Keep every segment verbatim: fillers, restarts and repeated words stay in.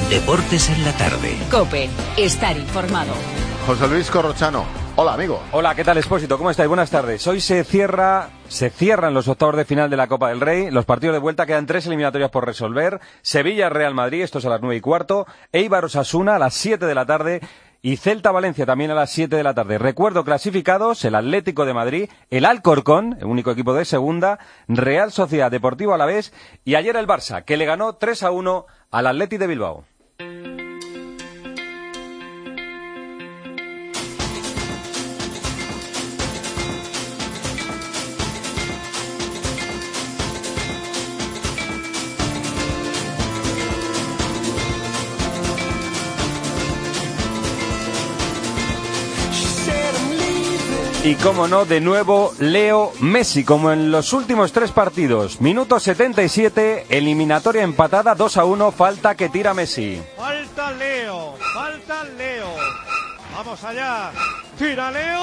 Deportes en la tarde. COPE. Estar informado. José Luis Corrochano. Hola, amigo. Hola, ¿qué tal, Expósito? ¿Cómo estáis? Buenas tardes. Hoy se cierra, se cierran los octavos de final de la Copa del Rey. Los partidos de vuelta, quedan tres eliminatorias por resolver. Sevilla-Real Madrid, esto es a las nueve y cuarto. Eibar-Osasuna a las siete de la tarde. Y Celta-Valencia también a las siete de la tarde. Recuerdo clasificados: el Atlético de Madrid, el Alcorcón, el único equipo de segunda, Real Sociedad, Deportivo Alavés y ayer el Barça, que le ganó tres a uno al Athletic de Bilbao. Y cómo no, de nuevo Leo Messi, como en los últimos tres partidos. Minuto setenta y siete, eliminatoria empatada, dos a uno, falta que tira Messi. Falta Leo, falta Leo. Vamos allá. Tira Leo.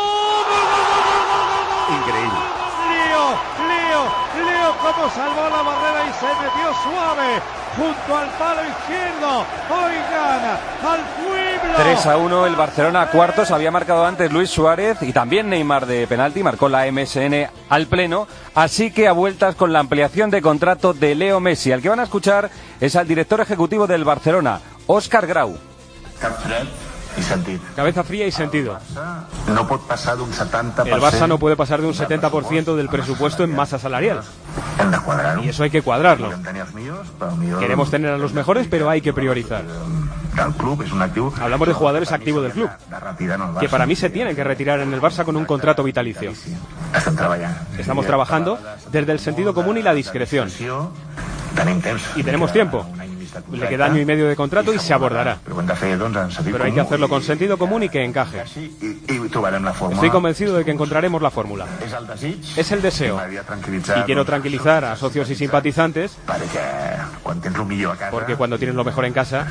Increíble. Leo, Leo, Leo, cómo salvó la barrera y se metió suave junto al palo izquierdo. Hoy gana al pueblo. tres a uno, el Barcelona a cuartos. Había marcado antes Luis Suárez y también Neymar de penalti. Marcó la M S N al pleno. Así que a vueltas con la ampliación de contrato de Leo Messi. Al que van a escuchar es al director ejecutivo del Barcelona, Óscar Grau. Cabeza fría y sentido. No puede pasar de un setenta por ciento. El Barça no puede pasar de un setenta por ciento del presupuesto en masa salarial. Y eso hay que cuadrarlo. Queremos tener a los mejores, pero hay que priorizar. Hablamos de jugadores activos del club, que para mí se tienen que retirar en el Barça con un contrato vitalicio. Estamos trabajando desde el sentido común y la discreción. Y tenemos tiempo. Le queda año y medio de contrato y se abordará. Pero hay que hacerlo con sentido común y que encaje. Estoy convencido de que encontraremos la fórmula. Es el deseo. Y quiero tranquilizar a socios y simpatizantes, porque cuando tienes lo mejor en casa,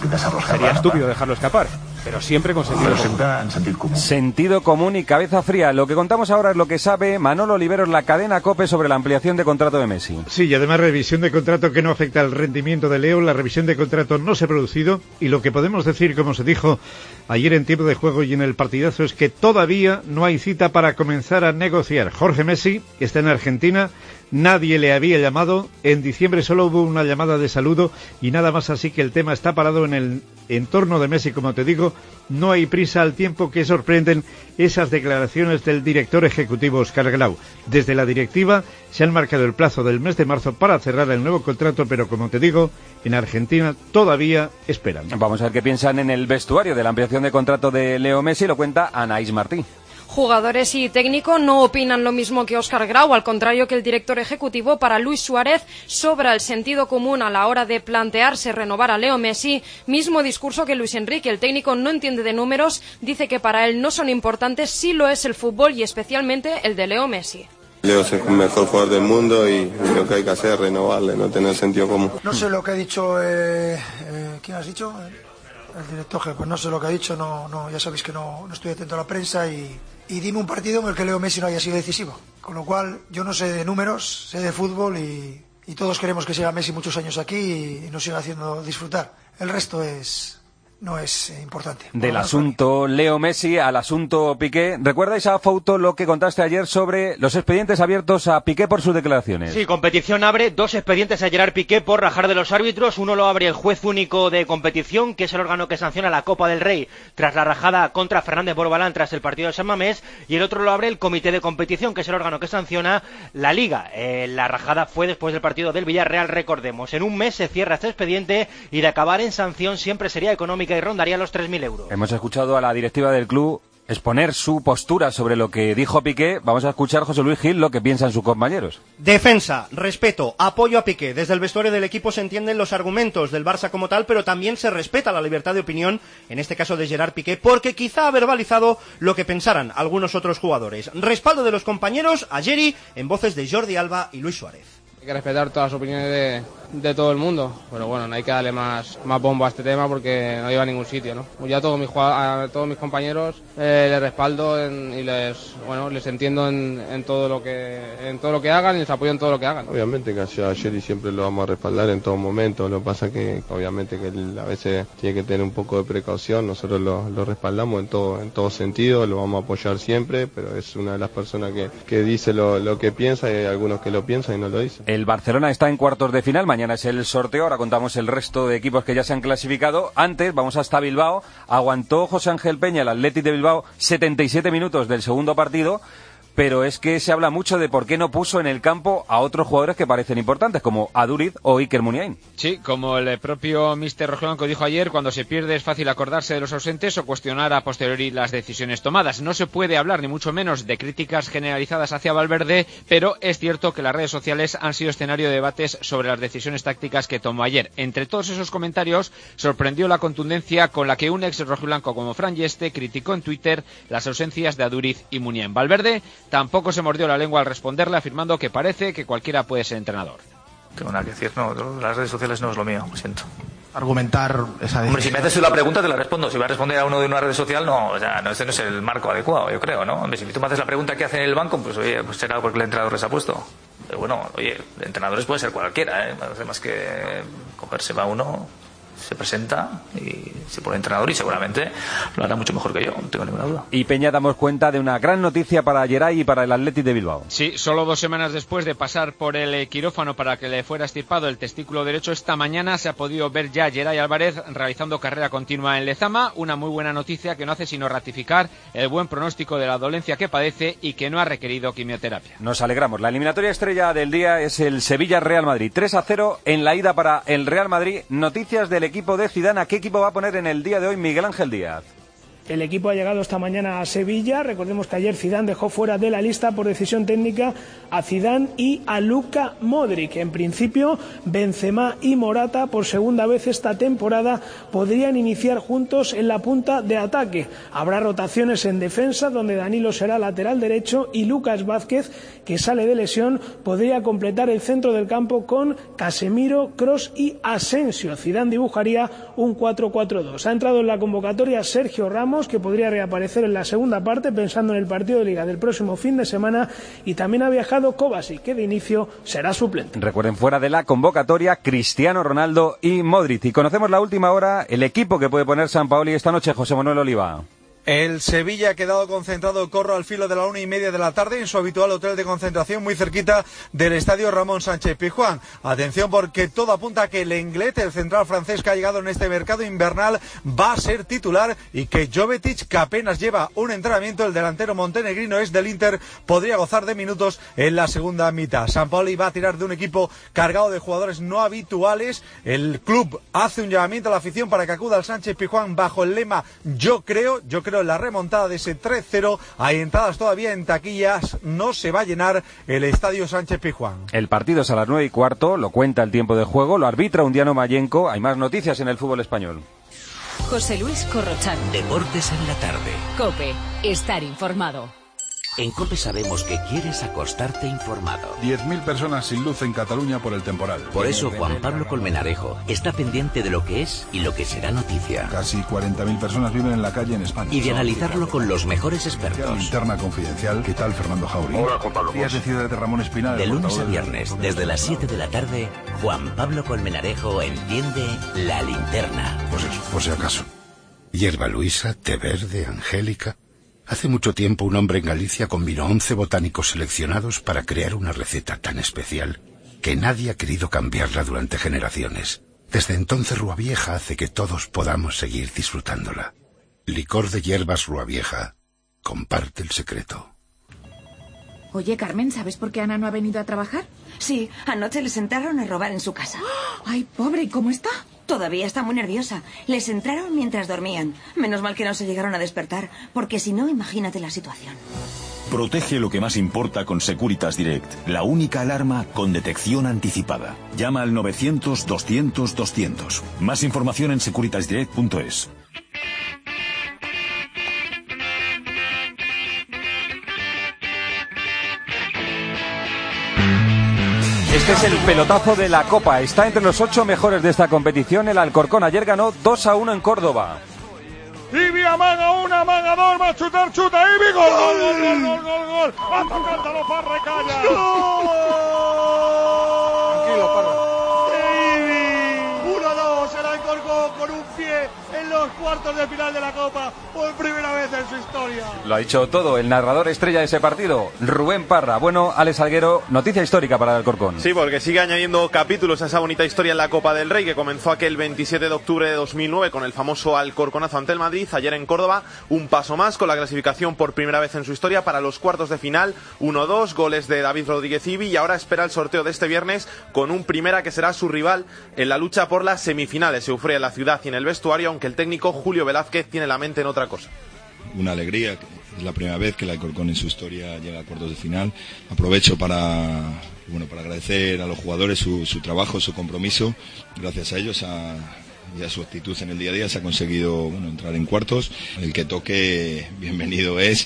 sería estúpido dejarlo escapar. Pero siempre con sentido común. Sentido común y cabeza fría. Lo que contamos ahora es lo que sabe Manolo Oliveros, la cadena COPE, sobre la ampliación de contrato de Messi. Sí, y además revisión de contrato que no afecta al rendimiento de Leo. La revisión de contrato no se ha producido y lo que podemos decir, como se dijo ayer en tiempo de juego y en el partidazo, es que todavía no hay cita para comenzar a negociar. Jorge Messi está en Argentina. Nadie le había llamado, en diciembre solo hubo una llamada de saludo y nada más, así que el tema está parado en el entorno de Messi, como te digo, no hay prisa, al tiempo que sorprenden esas declaraciones del director ejecutivo Óscar Grau. Desde la directiva se han marcado el plazo del mes de marzo para cerrar el nuevo contrato, pero como te digo, en Argentina todavía esperan. Vamos a ver qué piensan en el vestuario de la ampliación de contrato de Leo Messi, lo cuenta Anaís Martí. Jugadores y técnico no opinan lo mismo que Óscar Grau, al contrario que el director ejecutivo. Para Luis Suárez sobra el sentido común a la hora de plantearse renovar a Leo Messi. Mismo discurso que Luis Enrique, el técnico no entiende de números, dice que para él no son importantes, sí lo es el fútbol y especialmente el de Leo Messi. Leo es el mejor jugador del mundo y lo que hay que hacer es renovarle, no tener sentido común. No sé lo que ha dicho, eh, eh, ¿quién has dicho? El director jefe, pues no sé lo que ha dicho, no, no, ya sabéis que no, no estoy atento a la prensa y... Y dime un partido en el que Leo Messi no haya sido decisivo. Con lo cual, yo no sé de números, sé de fútbol y, y todos queremos que siga Messi muchos años aquí y, y nos siga haciendo disfrutar. El resto es no es eh, importante. Del asunto Leo Messi al asunto Piqué. ¿Recuerdáis a Fouto lo que contaste ayer sobre los expedientes abiertos a Piqué por sus declaraciones? Sí, competición abre dos expedientes a Gerard Piqué por rajar de los árbitros. Uno lo abre el juez único de competición, que es el órgano que sanciona la Copa del Rey tras la rajada contra Fernández Borbalán tras el partido de San Mamés, y el otro lo abre el comité de competición, que es el órgano que sanciona la Liga. Eh, la rajada fue después del partido del Villarreal, recordemos. En un mes se cierra este expediente y de acabar en sanción siempre sería económica y rondaría los tres mil euros. Hemos escuchado a la directiva del club exponer su postura sobre lo que dijo Piqué. Vamos a escuchar, José Luis Gil, lo que piensan sus compañeros. Defensa, respeto, apoyo a Piqué. Desde el vestuario del equipo se entienden los argumentos del Barça como tal, pero también se respeta la libertad de opinión, en este caso de Gerard Piqué, porque quizá ha verbalizado lo que pensaran algunos otros jugadores. Respaldo de los compañeros a Geri en voces de Jordi Alba y Luis Suárez. Hay que respetar todas las opiniones de, de todo el mundo, pero bueno, no hay que darle más, más bombo a este tema porque no lleva a ningún sitio, ¿no? Yo a todos mis, a todos mis compañeros eh, les respaldo en, y les bueno les entiendo en, en todo lo que en todo lo que hagan y les apoyo en todo lo que hagan. Obviamente que a Jerry siempre lo vamos a respaldar en todo momento, lo que pasa que obviamente que él a veces tiene que tener un poco de precaución, nosotros lo, lo respaldamos en todo en todo sentido, lo vamos a apoyar siempre, pero es una de las personas que, que dice lo, lo que piensa y hay algunos que lo piensan y no lo dicen. El Barcelona está en cuartos de final, mañana es el sorteo, ahora contamos el resto de equipos que ya se han clasificado. Antes, vamos hasta Bilbao, aguantó José Ángel Peña, el Athletic de Bilbao, setenta y siete minutos del segundo partido, pero es que se habla mucho de por qué no puso en el campo a otros jugadores que parecen importantes, como Aduriz o Iker Muniain. Sí, como el propio míster rojiblanco dijo ayer, cuando se pierde es fácil acordarse de los ausentes o cuestionar a posteriori las decisiones tomadas. No se puede hablar, ni mucho menos, de críticas generalizadas hacia Valverde, pero es cierto que las redes sociales han sido escenario de debates sobre las decisiones tácticas que tomó ayer. Entre todos esos comentarios, sorprendió la contundencia con la que un ex rojiblanco como Fran Yeste criticó en Twitter las ausencias de Aduriz y Muniain. Valverde tampoco se mordió la lengua al responderle, afirmando que parece que cualquiera puede ser entrenador. Tengo nada que decir, no, las redes sociales no es lo mío, lo siento. Argumentar esa decisión. Hombre, si me haces tú la pregunta te la respondo, si voy a responder a uno de una red social, no, o sea, no, este no es el marco adecuado, yo creo, ¿no? Hombre, si tú me haces la pregunta que hace en el banco, pues oye, pues será porque el entrenador les ha puesto. Pero bueno, oye, entrenadores puede ser cualquiera, ¿eh? Además que cogerse va uno, se presenta y se pone entrenador y seguramente lo hará mucho mejor que yo, no tengo ninguna duda. Y Peña, damos cuenta de una gran noticia para Geray y para el Athletic de Bilbao. Sí, solo dos semanas después de pasar por el quirófano para que le fuera extirpado el testículo derecho, esta mañana se ha podido ver ya a Geray Álvarez realizando carrera continua en Lezama, una muy buena noticia que no hace sino ratificar el buen pronóstico de la dolencia que padece y que no ha requerido quimioterapia. Nos alegramos. La eliminatoria estrella del día es el Sevilla-Real Madrid. tres a cero en la ida para el Real Madrid. Noticias del equipo de Zidane. ¿A qué equipo va a poner en el día de hoy Miguel Ángel Díaz? El equipo ha llegado esta mañana a Sevilla. Recordemos que ayer Zidane dejó fuera de la lista por decisión técnica a Zidane y a Luka Modric. En principio, Benzema y Morata por segunda vez esta temporada podrían iniciar juntos en la punta de ataque. Habrá rotaciones en defensa, donde Danilo será lateral derecho y Lucas Vázquez, que sale de lesión, podría completar el centro del campo con Casemiro, Kroos y Asensio. Zidane dibujaría un cuatro cuatro dos. Ha entrado en la convocatoria Sergio Ramos, que podría reaparecer en la segunda parte pensando en el partido de Liga del próximo fin de semana, y también ha viajado Kovacic, que de inicio será suplente. Recuerden, fuera de la convocatoria, Cristiano Ronaldo y Modric. Y conocemos la última hora, el equipo que puede poner Sampaoli esta noche, José Manuel Oliva. El Sevilla ha quedado concentrado, corro al filo de la una y media de la tarde en su habitual hotel de concentración muy cerquita del estadio Ramón Sánchez Pizjuán. Atención, porque todo apunta a que el Lenglet, el central francés que ha llegado en este mercado invernal, va a ser titular y que Jovetic, que apenas lleva un entrenamiento, el delantero montenegrino es del Inter, podría gozar de minutos en la segunda mitad. Sampaoli va a tirar de un equipo cargado de jugadores no habituales. El club hace un llamamiento a la afición para que acuda al Sánchez Pizjuán bajo el lema Yo creo, yo creo en la remontada de ese tres cero. Hay entradas todavía en taquillas, no se va a llenar el estadio Sánchez Pizjuán. El partido es a las nueve y cuarto, lo cuenta el tiempo de juego, lo arbitra Undiano Mayenco. Hay más noticias en el fútbol español. José Luis Corrochano. Deportes en la tarde. COPE. Estar informado. En COPE sabemos que quieres acostarte informado. diez mil personas sin luz en Cataluña por el temporal. Por eso Juan Pablo Colmenarejo está pendiente de lo que es y lo que será noticia. Casi cuarenta mil personas viven en la calle en España. Y de analizarlo con los mejores expertos. Linterna confidencial. ¿Qué tal, Fernando Jauregui? Hola, Juan Pablo. Días de Ciudad de Ramón Espinal. De lunes a viernes, desde las siete de la tarde, Juan Pablo Colmenarejo enciende la linterna. Pues eso, por si acaso. Hierba Luisa, té verde, angélica. Hace mucho tiempo un hombre en Galicia combinó once botánicos seleccionados para crear una receta tan especial que nadie ha querido cambiarla durante generaciones. Desde entonces Rua Vieja hace que todos podamos seguir disfrutándola. Licor de hierbas Rua Vieja. Comparte el secreto. Oye, Carmen, ¿sabes por qué Ana no ha venido a trabajar? Sí, anoche les entraron a robar en su casa. Ay, pobre, ¿y cómo está? Todavía está muy nerviosa. Les entraron mientras dormían. Menos mal que no se llegaron a despertar, porque si no, imagínate la situación. Protege lo que más importa con Securitas Direct, la única alarma con detección anticipada. Llama al novecientos doscientos doscientos. Más información en securitas direct punto es. Este es el pelotazo de la Copa. Está entre los ocho mejores de esta competición. El Alcorcón ayer ganó dos a uno en Córdoba. Ibi amaga una, amaga dos, va a chutar, chuta, Ibi, gol, gol, gol, gol, gol, gol, gol, va tocándolo para Recalla. Tranquilo, Parra. Ibi, uno dos, el Alcorcón con un pie en los cuartos de final de la Copa, por primera vez en su historia. Lo ha dicho todo el narrador estrella de ese partido, Rubén Parra. Bueno, Alex Alguero, noticia histórica para el Alcorcón. Sí, porque sigue añadiendo capítulos a esa bonita historia en la Copa del Rey, que comenzó aquel veintisiete de octubre de dos mil nueve con el famoso Alcorconazo ante el Madrid. Ayer en Córdoba, un paso más con la clasificación por primera vez en su historia para los cuartos de final. uno dos, goles de David Rodríguez Ibi, y ahora espera el sorteo de este viernes con un Primera que será su rival en la lucha por las semifinales. Se euforia en la ciudad y en el vestuario, aunque el técnico Julio Velázquez tiene la mente en otra cosa. Una alegría, es la primera vez que el Alcorcón en su historia llega a cuartos de final. Aprovecho para, bueno, para agradecer a los jugadores su, su trabajo, su compromiso. Gracias a ellos a, y a su actitud en el día a día se ha conseguido, bueno, entrar en cuartos. El que toque, bienvenido es.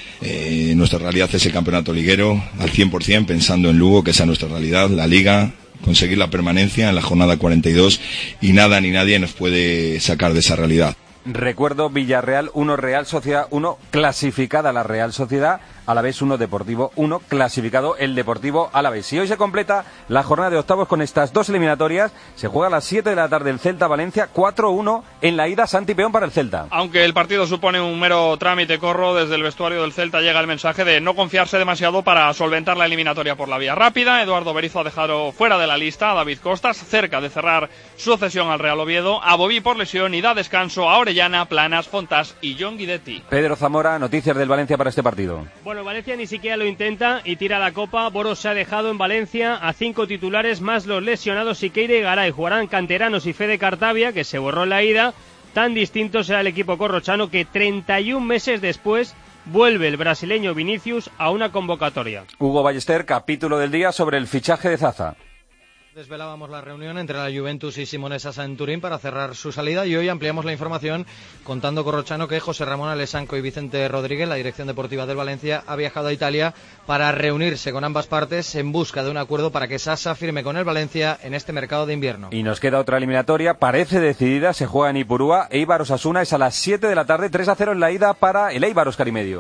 Eh, nuestra realidad es el campeonato liguero al cien por ciento, pensando en Lugo, que esa es nuestra realidad, la Liga, conseguir la permanencia en la jornada cuarenta y dos, y nada ni nadie nos puede sacar de esa realidad. Recuerdo Villarreal uno, Real Sociedad uno, clasificada la Real Sociedad, Alavés uno, Deportivo uno, clasificado el Deportivo Alavés. Y hoy se completa la jornada de octavos con estas dos eliminatorias. Se juega a las siete de la tarde el Celta-Valencia, cuatro uno en la ida, Santi Peón para el Celta. Aunque el partido supone un mero trámite, Corro, desde el vestuario del Celta llega el mensaje de no confiarse demasiado para solventar la eliminatoria por la vía rápida. Eduardo Berizzo ha dejado fuera de la lista a David Costas, cerca de cerrar su cesión al Real Oviedo, a Bobí por lesión, y da descanso a Orellana, Planas, Fontás y John Guidetti. Pedro Zamora, noticias del Valencia para este partido. Bueno, Valencia ni siquiera lo intenta y tira la Copa. Boros se ha dejado en Valencia a cinco titulares más los lesionados Siqueira y Garay. Jugarán canteranos y Fede Cartavia, que se borró en la ida. Tan distinto será el equipo corrochano que treinta y un meses después vuelve el brasileño Vinicius a una convocatoria. Hugo Ballester, capítulo del día sobre el fichaje de Zaza. Desvelábamos la reunión entre la Juventus y Simone Sasa en Turín para cerrar su salida, y hoy ampliamos la información contando Corrochano que José Ramón Alessanco y Vicente Rodríguez, la dirección deportiva del Valencia, ha viajado a Italia para reunirse con ambas partes en busca de un acuerdo para que Sasa firme con el Valencia en este mercado de invierno. Y nos queda otra eliminatoria, parece decidida, se juega en Ipurúa. Eibar Osasuna es a las siete de la tarde, tres a cero en la ida para el Eibar, Óscar y medio.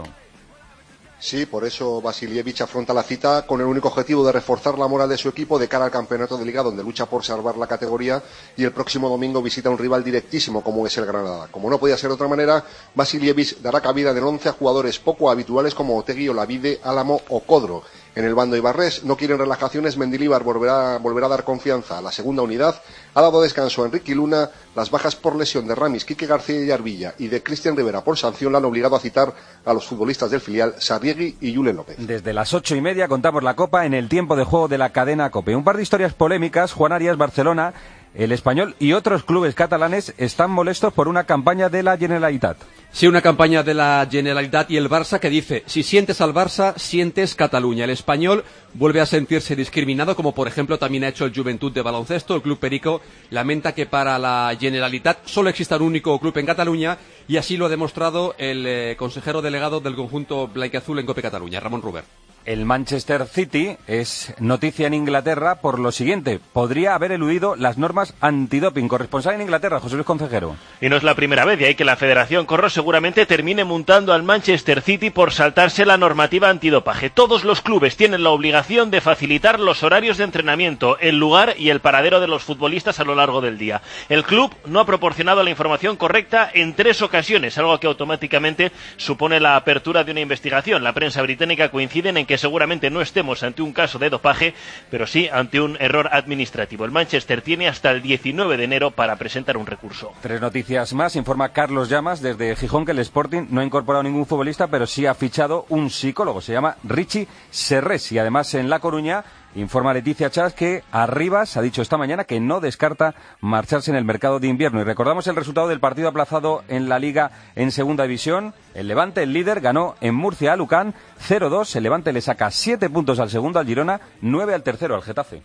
Sí, por eso Vasilievich afronta la cita con el único objetivo de reforzar la moral de su equipo de cara al campeonato de Liga, donde lucha por salvar la categoría, y el próximo domingo visita a un rival directísimo como es el Granada. Como no podía ser de otra manera, Vasilievich dará cabida en el once a jugadores poco habituales como Otegui, Olavide, Álamo o Codro. En el bando ibarrés no quieren relajaciones, Mendilibar volverá, volverá a dar confianza a la segunda unidad, ha dado descanso a Enrique Luna, las bajas por lesión de Ramis, Quique García y Arvilla y de Cristian Rivera por sanción la han obligado a citar a los futbolistas del filial Sarriegui y Julen López. Desde las ocho y media contamos la Copa en el tiempo de juego de la cadena COPE. Un par de historias polémicas, Juan Arias, Barcelona, el Español y otros clubes catalanes están molestos por una campaña de la Generalitat. Sí, una campaña de la Generalitat y el Barça que dice: si sientes al Barça, sientes Cataluña. El Español vuelve a sentirse discriminado, como por ejemplo también ha hecho el Juventud de baloncesto. El club Perico lamenta que para la Generalitat solo exista un único club en Cataluña, y así lo ha demostrado el eh, consejero delegado del conjunto blanquiazul en COPE Cataluña, Ramón Ruber. El Manchester City es noticia en Inglaterra por lo siguiente: podría haber eludido las normas antidoping. Corresponsal en Inglaterra, José Luis Concejero. Y no es la primera vez, y hay que la Federación Corro seguramente termine multando al Manchester City por saltarse la normativa antidopaje. Todos los clubes tienen la obligación de facilitar los horarios de entrenamiento, el lugar y el paradero de los futbolistas a lo largo del día. El club no ha proporcionado la información correcta en tres ocasiones, algo que automáticamente supone la apertura de una investigación. La prensa británica coincide en que seguramente no estemos ante un caso de dopaje, pero sí ante un error administrativo. El Manchester tiene hasta el diecinueve de enero para presentar un recurso. Tres noticias más. Informa Carlos Llamas desde Gijón que el Sporting no ha incorporado ningún futbolista, pero sí ha fichado un psicólogo. Se llama Richie Serrés. Y además en La Coruña informa Leticia Chas que Arribas ha dicho esta mañana que no descarta marcharse en el mercado de invierno. Y recordamos el resultado del partido aplazado en la Liga en Segunda División. El Levante, el líder, ganó en Murcia a Lucan cero dos. El Levante le saca siete puntos al segundo, al Girona, nueve al tercero, al Getafe.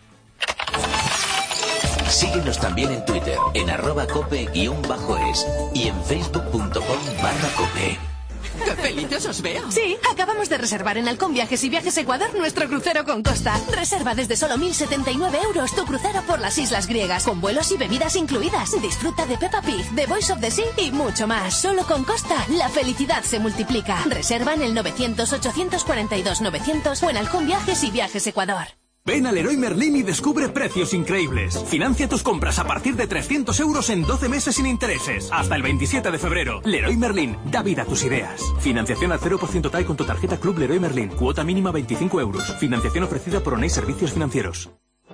Síguenos también en Twitter, en arroba cope guión bajo es y en facebook punto com barra cope. ¡Qué felices os veo! Sí, acabamos de reservar en Halcón Viajes y Viajes Ecuador nuestro crucero con Costa. Reserva desde solo mil setenta y nueve euros tu crucero por las islas griegas, con vuelos y bebidas incluidas. Disfruta de Peppa Pig, The Voice of the Sea y mucho más. Solo con Costa, la felicidad se multiplica. Reserva en el novecientos ochocientos cuarenta y dos novecientos o en Halcón Viajes y Viajes Ecuador. Ven al Leroy Merlin y descubre precios increíbles. Financia tus compras a partir de trescientos euros en doce meses sin intereses. Hasta el veintisiete de febrero. Leroy Merlin, da vida a tus ideas. Financiación al cero por ciento T A E con tu tarjeta Club Leroy Merlin. Cuota mínima veinticinco euros. Financiación ofrecida por Oney Servicios Financieros.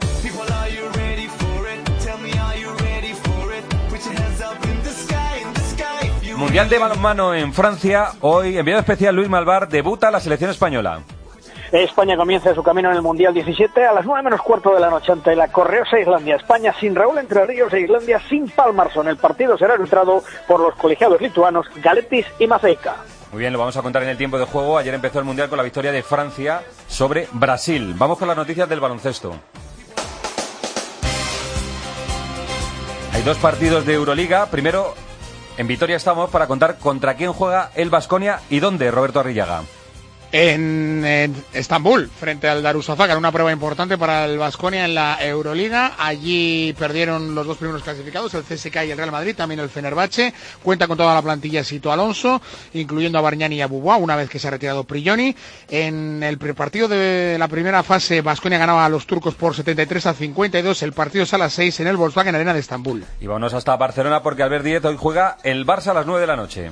Mundial de balonmano en Francia. Hoy, enviado especial Luis Malvar, debuta la selección española. España comienza su camino en el Mundial diecisiete a las nueve menos cuarto de la noche ante la correosa Islandia. España sin Raúl Entre Ríos e Islandia sin Palmarsson. El partido será arbitrado por los colegiados lituanos Galetis y Maceika. Muy bien, lo vamos a contar en el tiempo de juego. Ayer empezó el Mundial con la victoria de Francia sobre Brasil. Vamos con las noticias del baloncesto. Hay dos partidos de Euroliga. Primero, en Vitoria estamos para contar contra quién juega el Baskonia y dónde, Roberto Arrillaga. En, en Estambul, frente al Darusafaka, era una prueba importante para el Baskonia en la Euroliga. Allí perdieron los dos primeros clasificados, el C S K A y el Real Madrid, también el Fenerbahce. Cuenta con toda la plantilla Sito Alonso, incluyendo a Bargnani y a Bubua, una vez que se ha retirado Prigioni. En el partido de la primera fase, Baskonia ganaba a los turcos por setenta y tres a cincuenta y dos. El partido es a las seis en el Volkswagen Arena de Estambul. Y vámonos hasta Barcelona porque Albert Díez hoy juega el Barça a las nueve de la noche.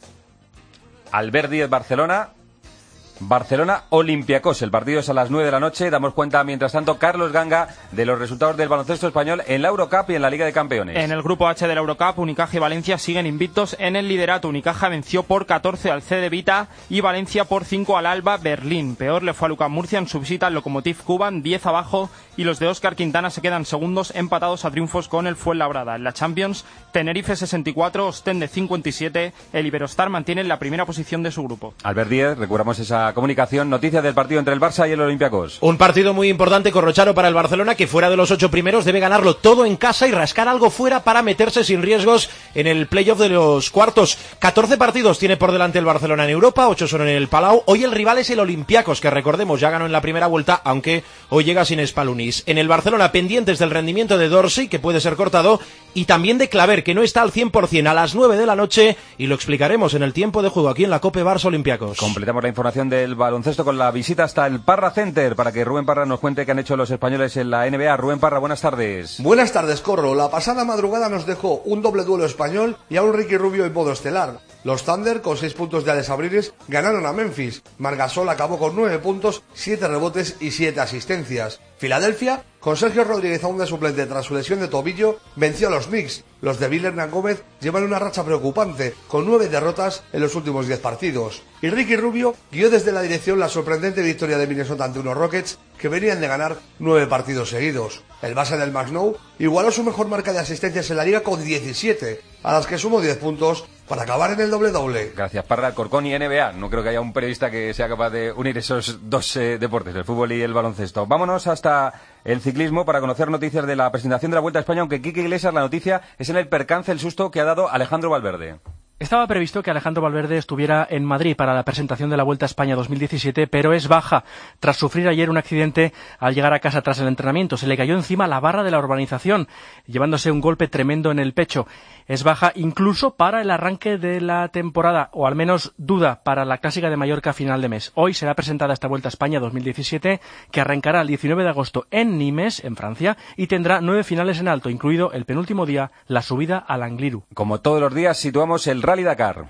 Albert Díez, Barcelona... Barcelona Olympiacos, el partido es a las nueve de la noche. Damos cuenta, mientras tanto, Carlos Ganga, de los resultados del baloncesto español en la Eurocup y en la Liga de Campeones. En el grupo H de la Eurocup, Unicaja y Valencia siguen invictos en el liderato. Unicaja venció por catorce al C de Vita y Valencia por cinco al Alba Berlín. Peor le fue a Lucas Murcia en su visita al Lokomotiv Kuban, diez abajo, y los de Óscar Quintana se quedan segundos, empatados a triunfos con el Fuenlabrada. En la Champions, Tenerife sesenta y cuatro, Ostende cincuenta y siete, el Iberostar mantiene la primera posición de su grupo. Albert Díez, recuperamos esa comunicación. Noticias del partido entre el Barça y el Olympiacos. Un partido muy importante, Corrochano, para el Barcelona, que fuera de los ocho primeros debe ganarlo todo en casa y rascar algo fuera para meterse sin riesgos en el playoff de los cuartos. catorce partidos tiene por delante el Barcelona en Europa, ocho son en el Palau. Hoy el rival es el Olympiacos, que recordemos ya ganó en la primera vuelta, aunque hoy llega sin Spalunis. En el Barcelona, pendientes del rendimiento de Dorsey, que puede ser cortado, y también de Claver, que no está al cien por ciento, a las nueve de la noche, y lo explicaremos en el tiempo de juego aquí en la Cope Barça Olympiacos. Completamos la información del baloncesto con la visita hasta el Parra Center para que Rubén Parra nos cuente qué han hecho los españoles en la N B A. Rubén Parra, buenas tardes. Buenas tardes, Corro. La pasada madrugada nos dejó un doble duelo español y a un Ricky Rubio en modo estelar. Los Thunder, con seis puntos de Alex Abrines, ganaron a Memphis. Margasol acabó con nueve puntos, siete rebotes y siete asistencias. Filadelfia, con Sergio Rodríguez aún de suplente tras su lesión de tobillo, venció a los Knicks. Los de Bill Hernán Gómez llevan una racha preocupante, con nueve derrotas en los últimos diez partidos. Y Ricky Rubio guió desde la dirección la sorprendente victoria de Minnesota ante unos Rockets que venían de ganar nueve partidos seguidos. El base del Magnou igualó su mejor marca de asistencias en la liga con diecisiete, a las que sumó diez puntos para acabar en el doble-doble. Gracias, Parra. Corcón y N B A. No creo que haya un periodista que sea capaz de unir esos dos eh, deportes, el fútbol y el baloncesto. Vámonos hasta el ciclismo para conocer noticias de la presentación de la Vuelta a España, aunque Quique Iglesias, la noticia es en el percance, el susto que ha dado Alejandro Valverde. Estaba previsto que Alejandro Valverde estuviera en Madrid para la presentación de la Vuelta a España dos mil diecisiete, pero es baja tras sufrir ayer un accidente al llegar a casa tras el entrenamiento. Se le cayó encima la barra de la urbanización, llevándose un golpe tremendo en el pecho. Es baja incluso para el arranque de la temporada, o al menos duda para la Clásica de Mallorca a final de mes. Hoy será presentada esta Vuelta a España dos mil diecisiete, que arrancará el diecinueve de agosto en Nimes, en Francia, y tendrá nueve finales en alto, incluido el penúltimo día, la subida al Angliru. Como todos los días, situamos el Rally Dakar.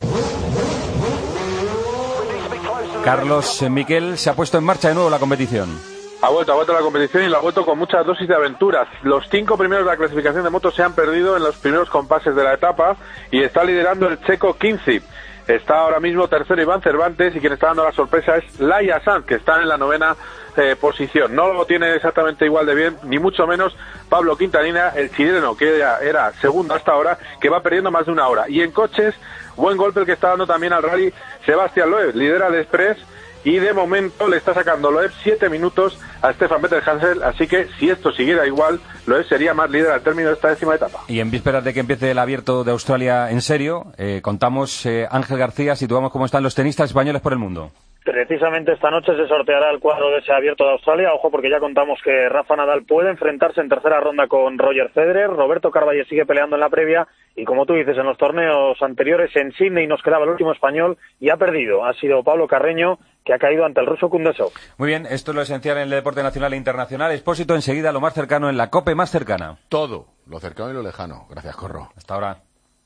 Carlos Miquel, se ha puesto en marcha de nuevo la competición. Ha vuelto, ha vuelto la competición y la ha vuelto con muchas dosis de aventuras. Los cinco primeros de la clasificación de motos se han perdido en los primeros compases de la etapa y está liderando el checo Quincy. Está ahora mismo tercero Iván Cervantes y quien está dando la sorpresa es Laia Sanz, que está en la novena eh, posición. No lo tiene exactamente igual de bien, ni mucho menos Pablo Quintanilla, el chileno, que era, era segundo hasta ahora, que va perdiendo más de una hora. Y en coches, buen golpe el que está dando también al rally Sebastián Loeb, lidera el Express y de momento le está sacando Loeb siete minutos a Stefan Vettel-Hansel, así que si esto siguiera igual, Loeb sería más líder al término de esta décima etapa. Y en vísperas de que empiece el Abierto de Australia en serio, eh, contamos, eh, Ángel García, situamos cómo están los tenistas españoles por el mundo. Precisamente esta noche se sorteará el cuadro de ese Abierto de Australia. Ojo, porque ya contamos que Rafa Nadal puede enfrentarse en tercera ronda con Roger Federer. Roberto Carvalho sigue peleando en la previa. Y como tú dices, en los torneos anteriores en Sydney nos quedaba el último español y ha perdido. Ha sido Pablo Carreño, que ha caído ante el ruso Kundesov. Muy bien, esto es lo esencial en el deporte nacional e internacional. Expósito, enseguida lo más cercano en la COPE más cercana. Todo, lo cercano y lo lejano. Gracias, Corro. Hasta ahora.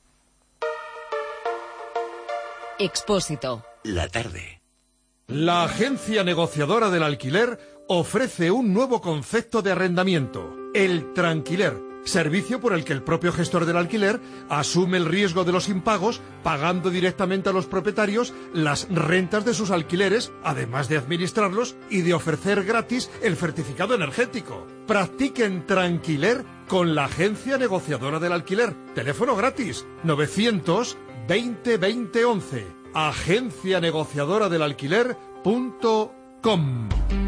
Expósito. La tarde. La agencia negociadora del alquiler ofrece un nuevo concepto de arrendamiento, el tranquiler, servicio por el que el propio gestor del alquiler asume el riesgo de los impagos, pagando directamente a los propietarios las rentas de sus alquileres, además de administrarlos y de ofrecer gratis el certificado energético. Practiquen tranquiler con la agencia negociadora del alquiler. Teléfono gratis novecientos veinte veinte once. Agencia negociadora del alquiler punto com.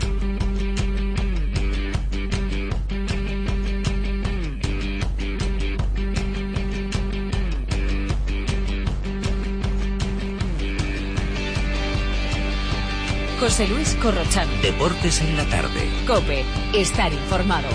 José Luis Corrochano. Deportes en la tarde. COPE. Estar informado.